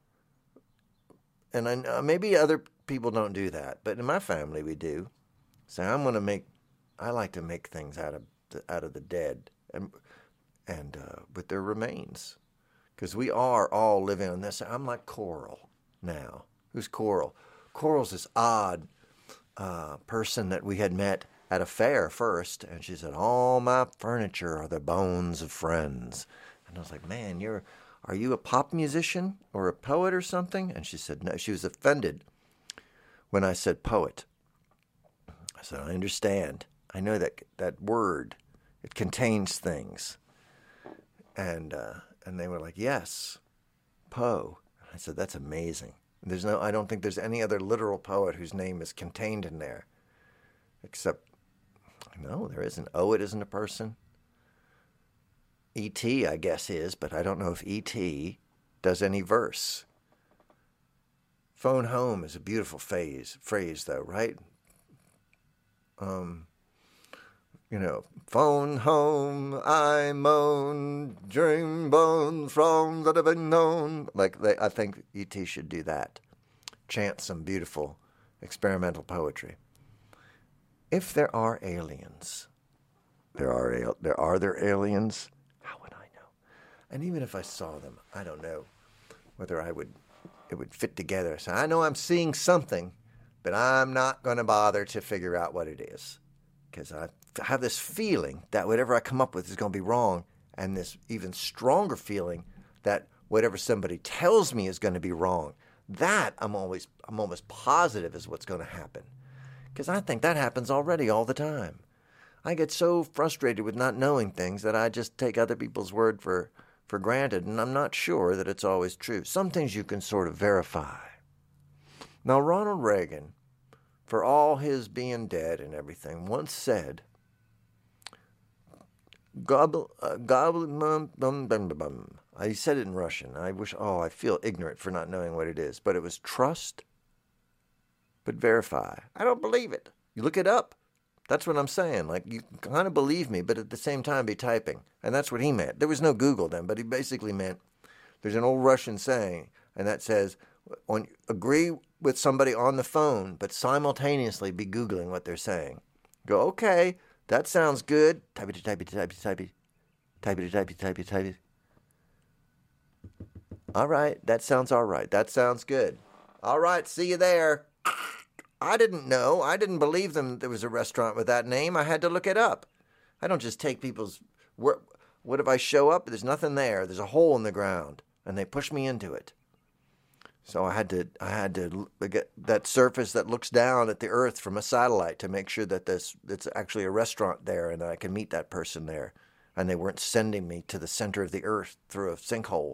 and maybe other people don't do that, but in my family we do. So I like to make things out of the dead and with their remains, because we are all living on this. I'm like Coral now. Who's Coral? Coral's this odd person that we had met at a fair first, and she said, "All my furniture are the bones of friends." And I was like, "Man, are you a pop musician or a poet or something?" And she said, no. She was offended when I said poet. I said, "I understand. I know that word, it contains things." And they were like, "Yes, Poe." I said, "That's amazing. I don't think there's any other literal poet whose name is contained in there, except, no, there isn't. It isn't a person. E.T., I guess, is, but I don't know if E.T. does any verse. Phone home is a beautiful phrase, though, right? Phone home, I moan, dream bones from that have been known. I think E.T. should do that. Chant some beautiful experimental poetry. If there are aliens, are there aliens? How would I know? And even if I saw them, I don't know whether it would fit together. So I know I'm seeing something, but I'm not going to bother to figure out what it is, because I have this feeling that whatever I come up with is going to be wrong, and this even stronger feeling that whatever somebody tells me is going to be wrong. That I'm almost positive is what's going to happen, because I think that happens already all the time. I get so frustrated with not knowing things that I just take other people's word for granted, and I'm not sure that it's always true. Some things you can sort of verify. Now, Ronald Reagan, for all his being dead and everything, once said, he said it in Russian. I feel ignorant for not knowing what it is, but it was trust, but verify. I don't believe it. You look it up. That's what I'm saying. Like, you kind of believe me, but at the same time be typing. And that's what he meant. There was no Google then, but he basically meant, there's an old Russian saying, and that says, agree with somebody on the phone, but simultaneously be Googling what they're saying. Go, okay, that sounds good. Type it. All right, that sounds all right. That sounds good. All right, see you there. I didn't know. I didn't believe them there was a restaurant with that name. I had to look it up. I don't just take people's word. What if I show up? There's nothing there. There's a hole in the ground, and they push me into it. So I had to get that surface that looks down at the earth from a satellite to make sure that it's actually a restaurant there, and that I can meet that person there, and they weren't sending me to the center of the earth through a sinkhole.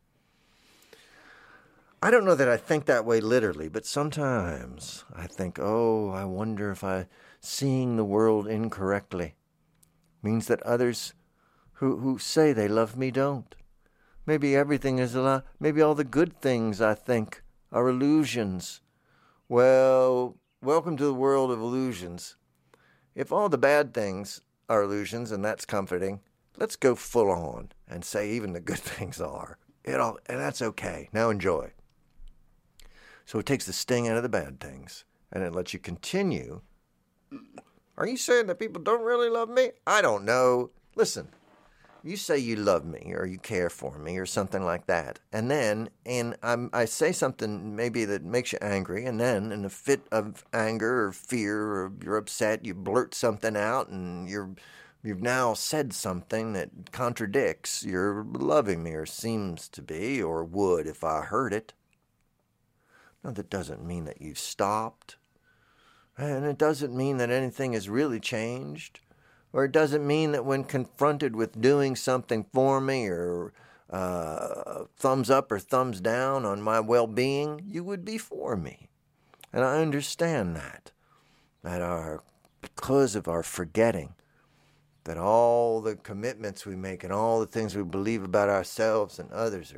I don't know that I think that way literally, but sometimes I think, I wonder if seeing the world incorrectly means that others who say they love me don't. Maybe everything is a lie. Maybe all the good things I think are illusions. Well, welcome to the world of illusions. If all the bad things are illusions, and that's comforting, let's go full on and say even the good things are. And that's okay. Now enjoy. So it takes the sting out of the bad things, and it lets you continue. Are you saying that people don't really love me? I don't know. Listen, you say you love me or you care for me or something like that, and then I say something maybe that makes you angry, and then in a fit of anger or fear or you're upset, you blurt something out, and you've now said something that contradicts your loving me, or seems to be, or would if I heard it. Now, that doesn't mean that you've stopped, and it doesn't mean that anything has really changed, or it doesn't mean that when confronted with doing something for me, or thumbs up or thumbs down on my well-being, you would be for me. And I understand that because of our forgetting that all the commitments we make and all the things we believe about ourselves and others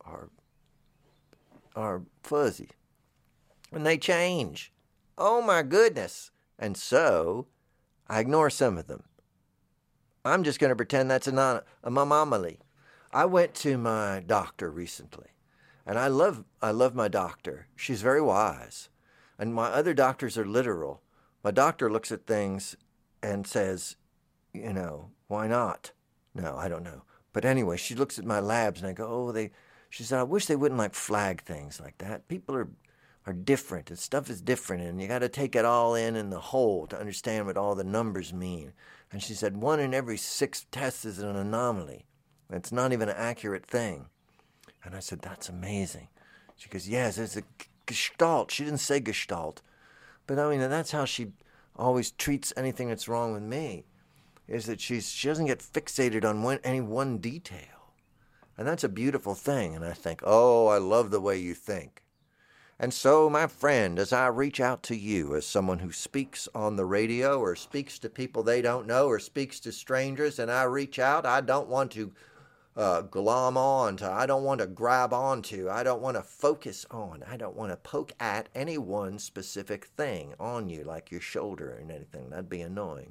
are fuzzy. And they change. Oh my goodness. And so I ignore some of them. I'm just going to pretend that's an anomaly. I went to my doctor recently, And I love my doctor. She's very wise. And my other doctors are literal. My doctor looks at things and says, why not? No, I don't know. But anyway, she looks at my labs and I go, she said, I wish they wouldn't flag things like that. People are different and stuff is different and you got to take it all in the whole to understand what all the numbers mean. And she said, 1 in every 6 tests is an anomaly. It's not even an accurate thing. And I said, that's amazing. She goes, yes, it's a gestalt. She didn't say gestalt. But that's how she always treats anything that's wrong with me, is that she doesn't get fixated on any one detail. And that's a beautiful thing. And I think, oh, I love the way you think. And so, my friend, as I reach out to you as someone who speaks on the radio or speaks to people they don't know or speaks to strangers, and I reach out, I don't want to glom on to, I don't want to grab onto, I don't want to focus on, I don't want to poke at any one specific thing on you, like your shoulder or anything. That'd be annoying.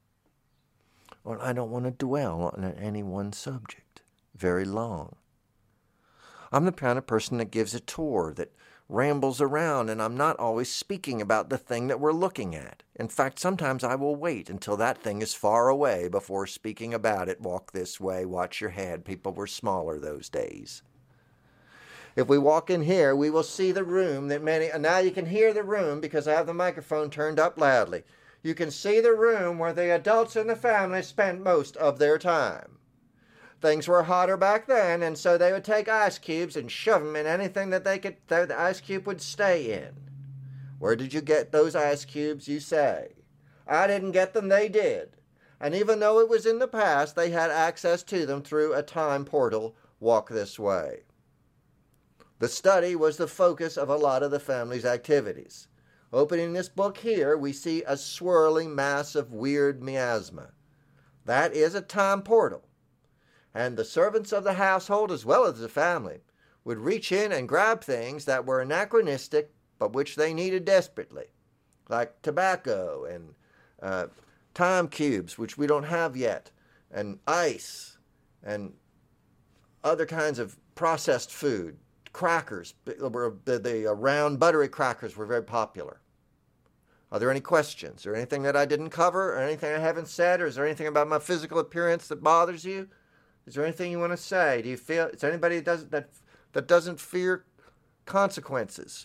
Or I don't want to dwell on any one subject very long. I'm the kind of person that gives a tour, that rambles around, and I'm not always speaking about the thing that we're looking at. In fact, sometimes I will wait until that thing is far away before speaking about it. Walk this way, watch your head. People were smaller those days. If we walk in here, we will see the room that and now you can hear the room because I have the microphone turned up loudly. You can see the room where the adults in the family spent most of their time. Things were hotter back then, and so they would take ice cubes and shove them in anything that the ice cube would stay in. Where did you get those ice cubes, you say? I didn't get them, they did. And even though it was in the past, they had access to them through a time portal. Walk this way. The study was the focus of a lot of the family's activities. Opening this book here, we see a swirling mass of weird miasma. That is a time portal. And the servants of the household, as well as the family, would reach in and grab things that were anachronistic, but which they needed desperately, like tobacco and time cubes, which we don't have yet, and ice, and other kinds of processed food, crackers. The round, buttery crackers were very popular. Are there any questions, or anything that I didn't cover, or anything I haven't said, or is there anything about my physical appearance that bothers you? Is there anything you want to say? Do you feel, is there anybody that doesn't fear consequences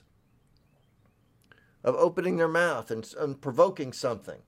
of opening their mouth and provoking something,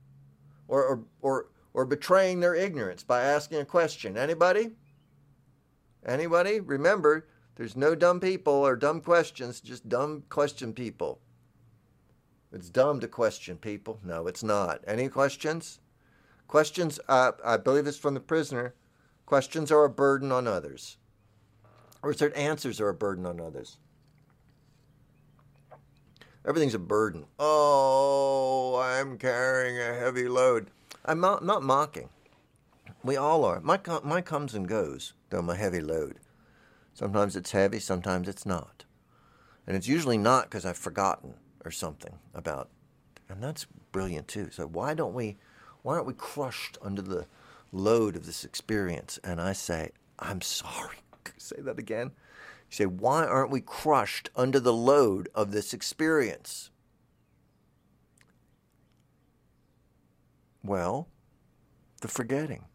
or betraying their ignorance by asking a question? Anybody? Anybody? Remember, there's no dumb people or dumb questions, just dumb question people. It's dumb to question people. No, it's not. Any questions? Questions, I believe it's from the prisoner. Questions are a burden on others. Or is it answers are a burden on others? Everything's a burden. Oh, I'm carrying a heavy load. I'm not mocking. We all are. My comes and goes, though, my heavy load. Sometimes it's heavy, sometimes it's not. And it's usually not because I've forgotten or something about, and that's brilliant too. So why aren't we crushed under the load of this experience? And I say, I'm sorry. Say that again. You say, why aren't we crushed under the load of this experience? Well, the forgetting.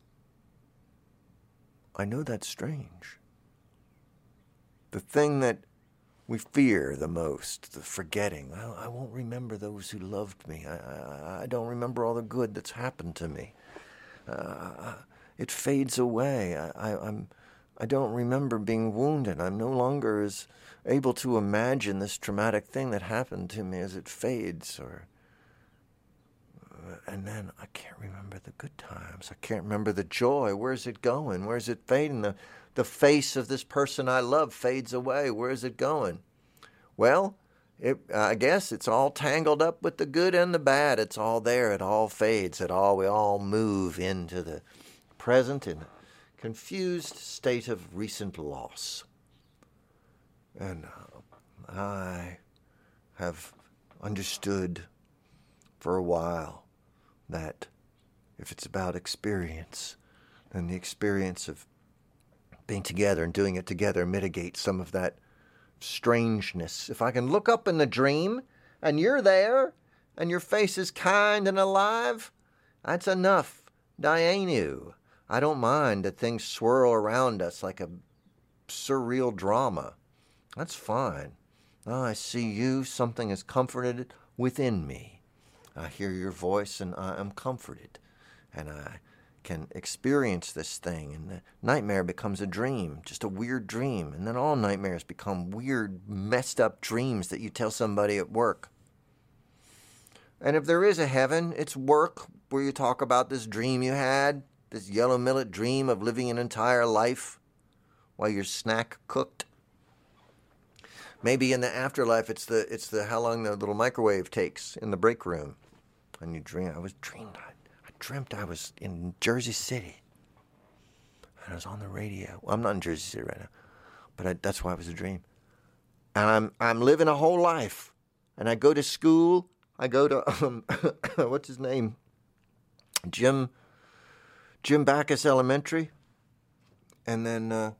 I know that's strange. The thing that we fear the most, the forgetting. I won't remember those who loved me. I don't remember all the good that's happened to me. It fades away. I don't remember being wounded. I'm no longer as able to imagine this traumatic thing that happened to me as it fades. And then I can't remember the good times. I can't remember the joy. Where's it going? Where's it fading? The face of this person I love fades away. Where is it going? Well, I guess it's all tangled up with the good and the bad. It's all there. It all fades. We all move into the present in a confused state of recent loss. And I have understood for a while that if it's about experience, then the experience of being together and doing it together mitigates some of that strangeness. If I can look up in the dream and you're there and your face is kind and alive, that's enough. Dayenu. I don't mind that things swirl around us like a surreal drama. That's fine. Oh, I see you. Something is comforted within me. I hear your voice and I am comforted. And I can experience this thing. And the nightmare becomes a dream, just a weird dream. And then all nightmares become weird, messed up dreams that you tell somebody at work. And if there is a heaven, it's work where you talk about this dream you had, this yellow millet dream of living an entire life while your snack cooked. Maybe in the afterlife, it's the how long the little microwave takes in the break room. And you dream. I dreamt I was in Jersey City. And I was on the radio. Well, I'm not in Jersey City right now, but that's why it was a dream. And I'm living a whole life. And I go to school. I go to what's his name? Jim Backus Elementary. And then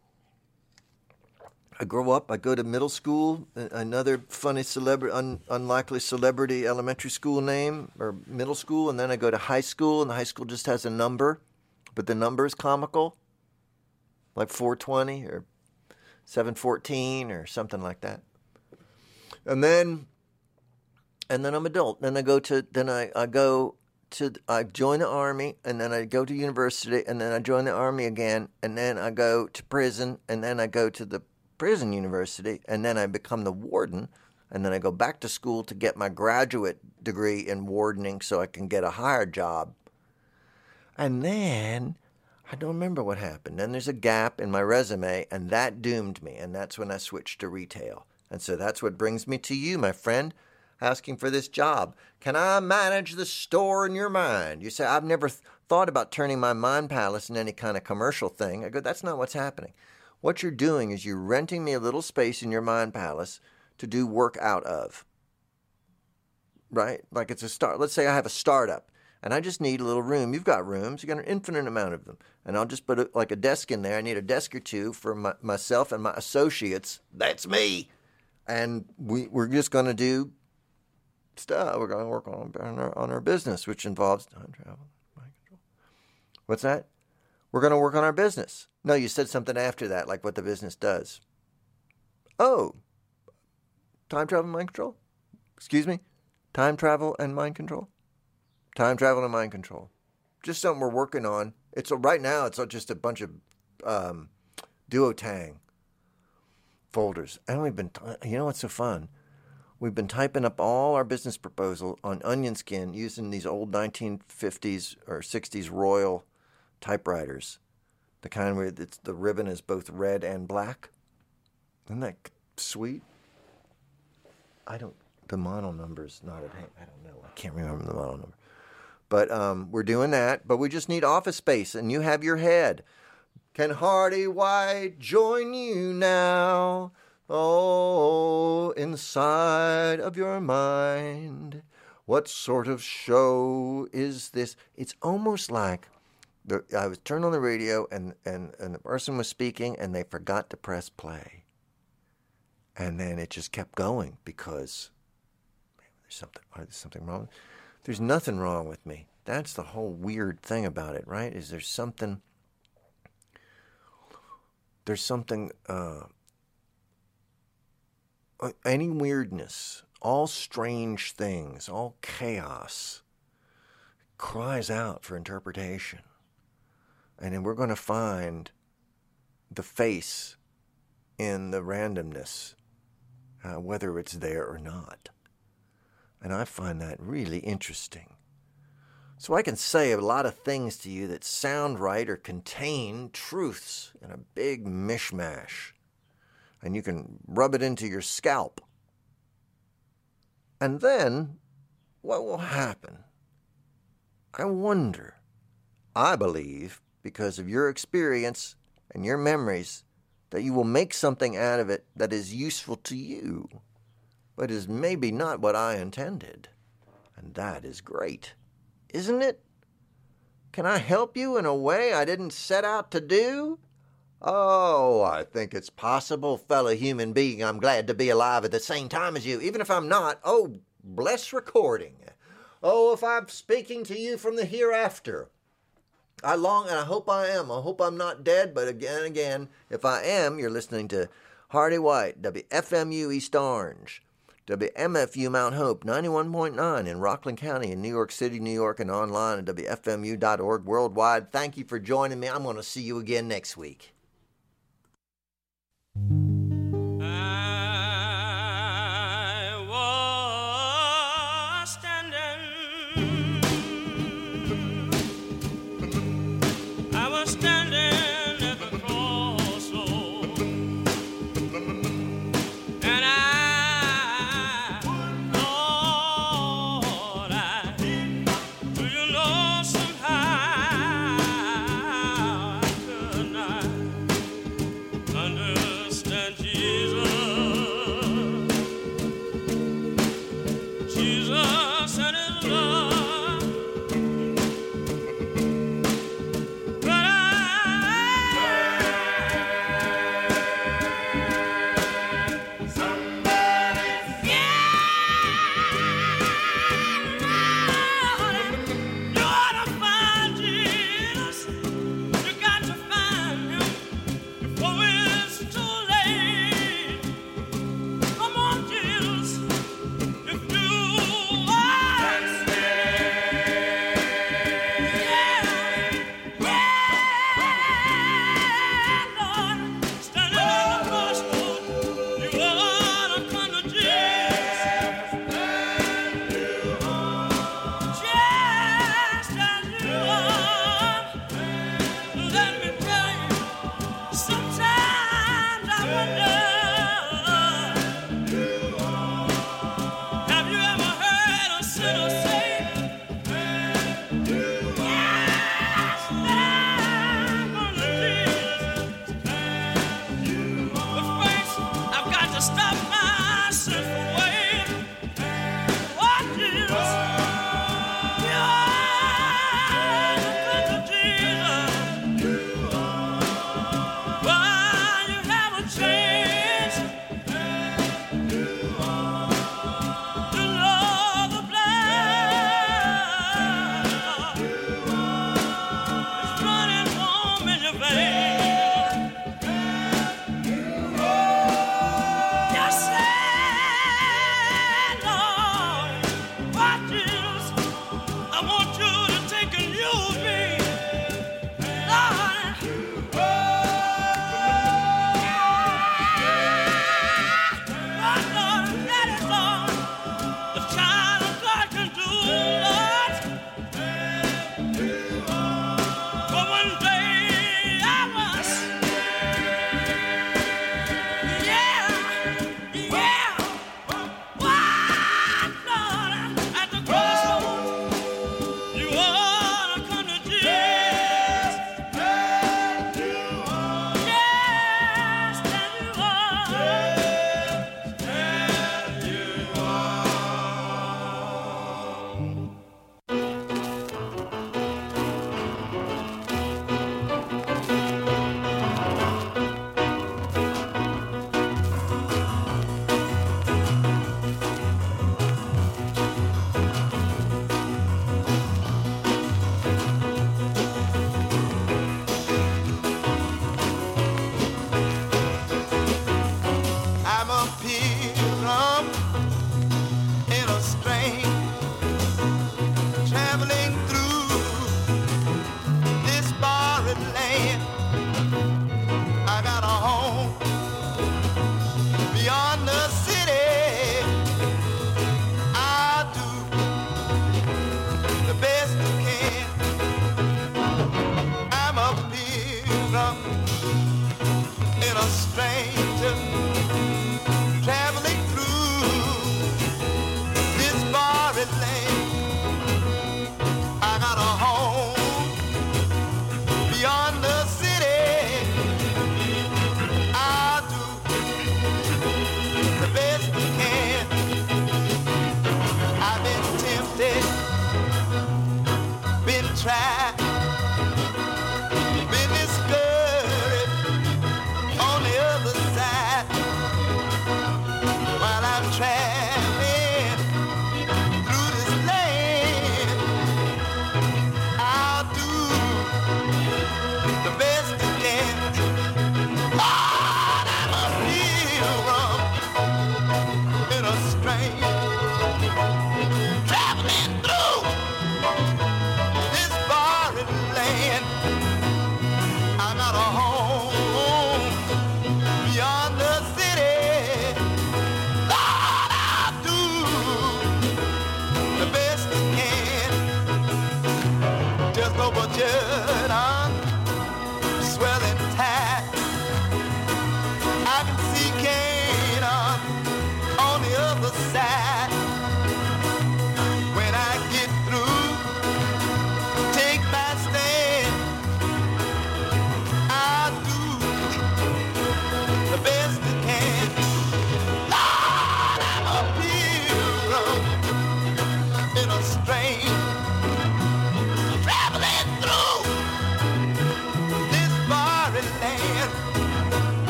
I grow up. I go to middle school. Another funny unlikely celebrity elementary school name, or middle school. And then I go to high school, and the high school just has a number, but the number is comical, like 420 or 714 or something like that. And then I'm adult. Then I join the army, and then I go to university, and then I join the army again, and then I go to prison, and then I go to the prison university, and then I become the warden, and then I go back to school to get my graduate degree in wardening so I can get a higher job. And then I don't remember what happened. Then there's a gap in my resume, and that doomed me, and that's when I switched to retail. And so that's what brings me to you, my friend, asking for this job. Can I manage the store in your mind? You say, I've never thought about turning my mind palace into any kind of commercial thing. I go, that's not what's happening. What you're doing is you're renting me a little space in your mind palace to do work out of. Right? Like it's a start. Let's say I have a startup and I just need a little room. You've got rooms. You've got an infinite amount of them. And I'll just put a desk in there. I need a desk or two for myself and my associates. That's me. And we're just going to do stuff. We're going to work on our business, which involves time travel, mind control. What's that? We're going to work on our business. No, you said something after that, like what the business does. Oh, time travel and mind control? Excuse me? Time travel and mind control? Time travel and mind control. Just something we're working on. Right now, it's just a bunch of Duotang folders. And you know what's so fun? We've been typing up all our business proposal on onion skin using these old 1950s or 60s Royal typewriters, the kind where the ribbon is both red and black. Isn't that sweet? The model number's not at hand. I don't know. I can't remember the model number. But we're doing that. But we just need office space, and you have your head. Can Hardy White join you now? Oh, inside of your mind. What sort of show is this? It's almost like I was turned on the radio and the person was speaking and they forgot to press play. And then it just kept going because there's something wrong. There's nothing wrong with me. That's the whole weird thing about it, right? Is there's something any weirdness, all strange things, all chaos cries out for interpretation. And then we're going to find the face in the randomness, whether it's there or not. And I find that really interesting. So I can say a lot of things to you that sound right or contain truths in a big mishmash. And you can rub it into your scalp. And then, what will happen? I wonder. I believe, because of your experience and your memories, that you will make something out of it that is useful to you, but is maybe not what I intended. And that is great, isn't it? Can I help you in a way I didn't set out to do? Oh, I think it's possible, fellow human being. I'm glad to be alive at the same time as you, even if I'm not. Oh, bless recording. Oh, if I'm speaking to you from the hereafter. I long, and I hope I am. I hope I'm not dead, but again, if I am, you're listening to Hardy White, WFMU East Orange, WMFU Mount Hope, 91.9 in Rockland County in New York City, New York, and online at WFMU.org worldwide. Thank you for joining me. I'm going to see you again next week.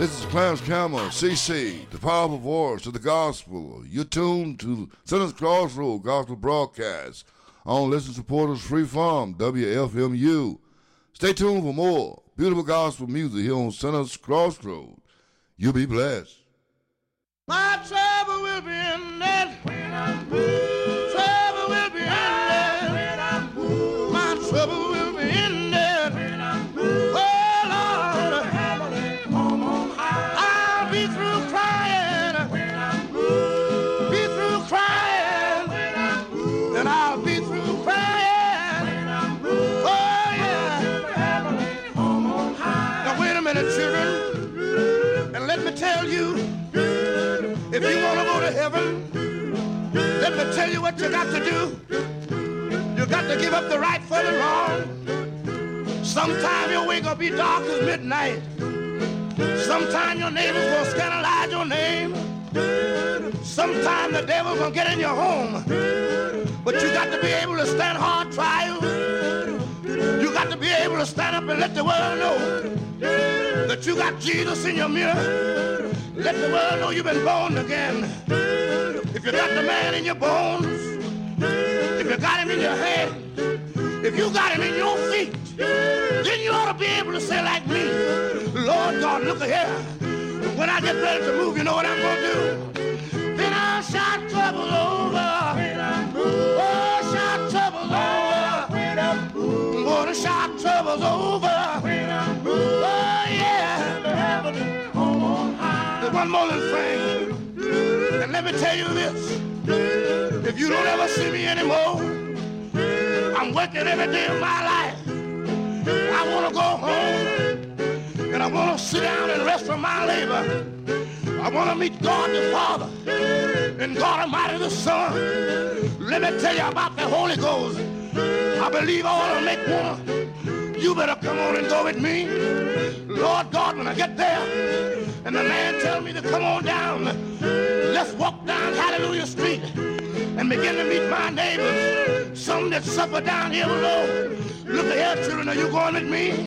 This is Clarence Cameron, CC, the powerful voice of the gospel. You're tuned to Sinners Crossroad Gospel Broadcast on Listen Supporters Free Farm, WFMU. Stay tuned for more beautiful gospel music here on Sinners Crossroad. You'll be blessed. My trouble will be ended when I'm moved. Trouble will be ended when I'm moved. My trouble will be ended when I'm moved. Oh Lord, home on high. I'll be through crying when I'm moved. Be through crying when I'm moved. And I'll be through crying when I'm moved. Oh yeah, home on high. Now wait a minute, children, and let me tell you. If you want to go to heaven, let me tell you what you got to do. You got to give up the right for the wrong. Sometime your way gonna be dark as midnight. Sometime your neighbors gonna scandalize your name. Sometime the devil's gonna get in your home. But you got to be able to stand hard trials. You got to be able to stand up and let the world know that you got Jesus in your mirror. Let the world know you've been born again. If you got the man in your bones, if you got him in your hand, if you got him in your feet, then you ought to be able to say like me, Lord God, look here. When I get ready to move, you know what I'm going to do? Then I'll shout trouble over. Oh, shout trouble over. I'm going to shout troubles over. Oh, yeah. One more little thing, and let me tell you this, if you don't ever see me anymore, I'm working every day of my life. I want to go home, and I want to sit down and rest from my labor. I want to meet God the Father, and God Almighty the Son. Let me tell you about the Holy Ghost. I believe I ought to make one. You better come on and go with me. Lord God, when I get there, and the man tells me to come on down, let's walk down Hallelujah Street and begin to meet my neighbors, some that suffer down here below. Look here, children, are you going with me?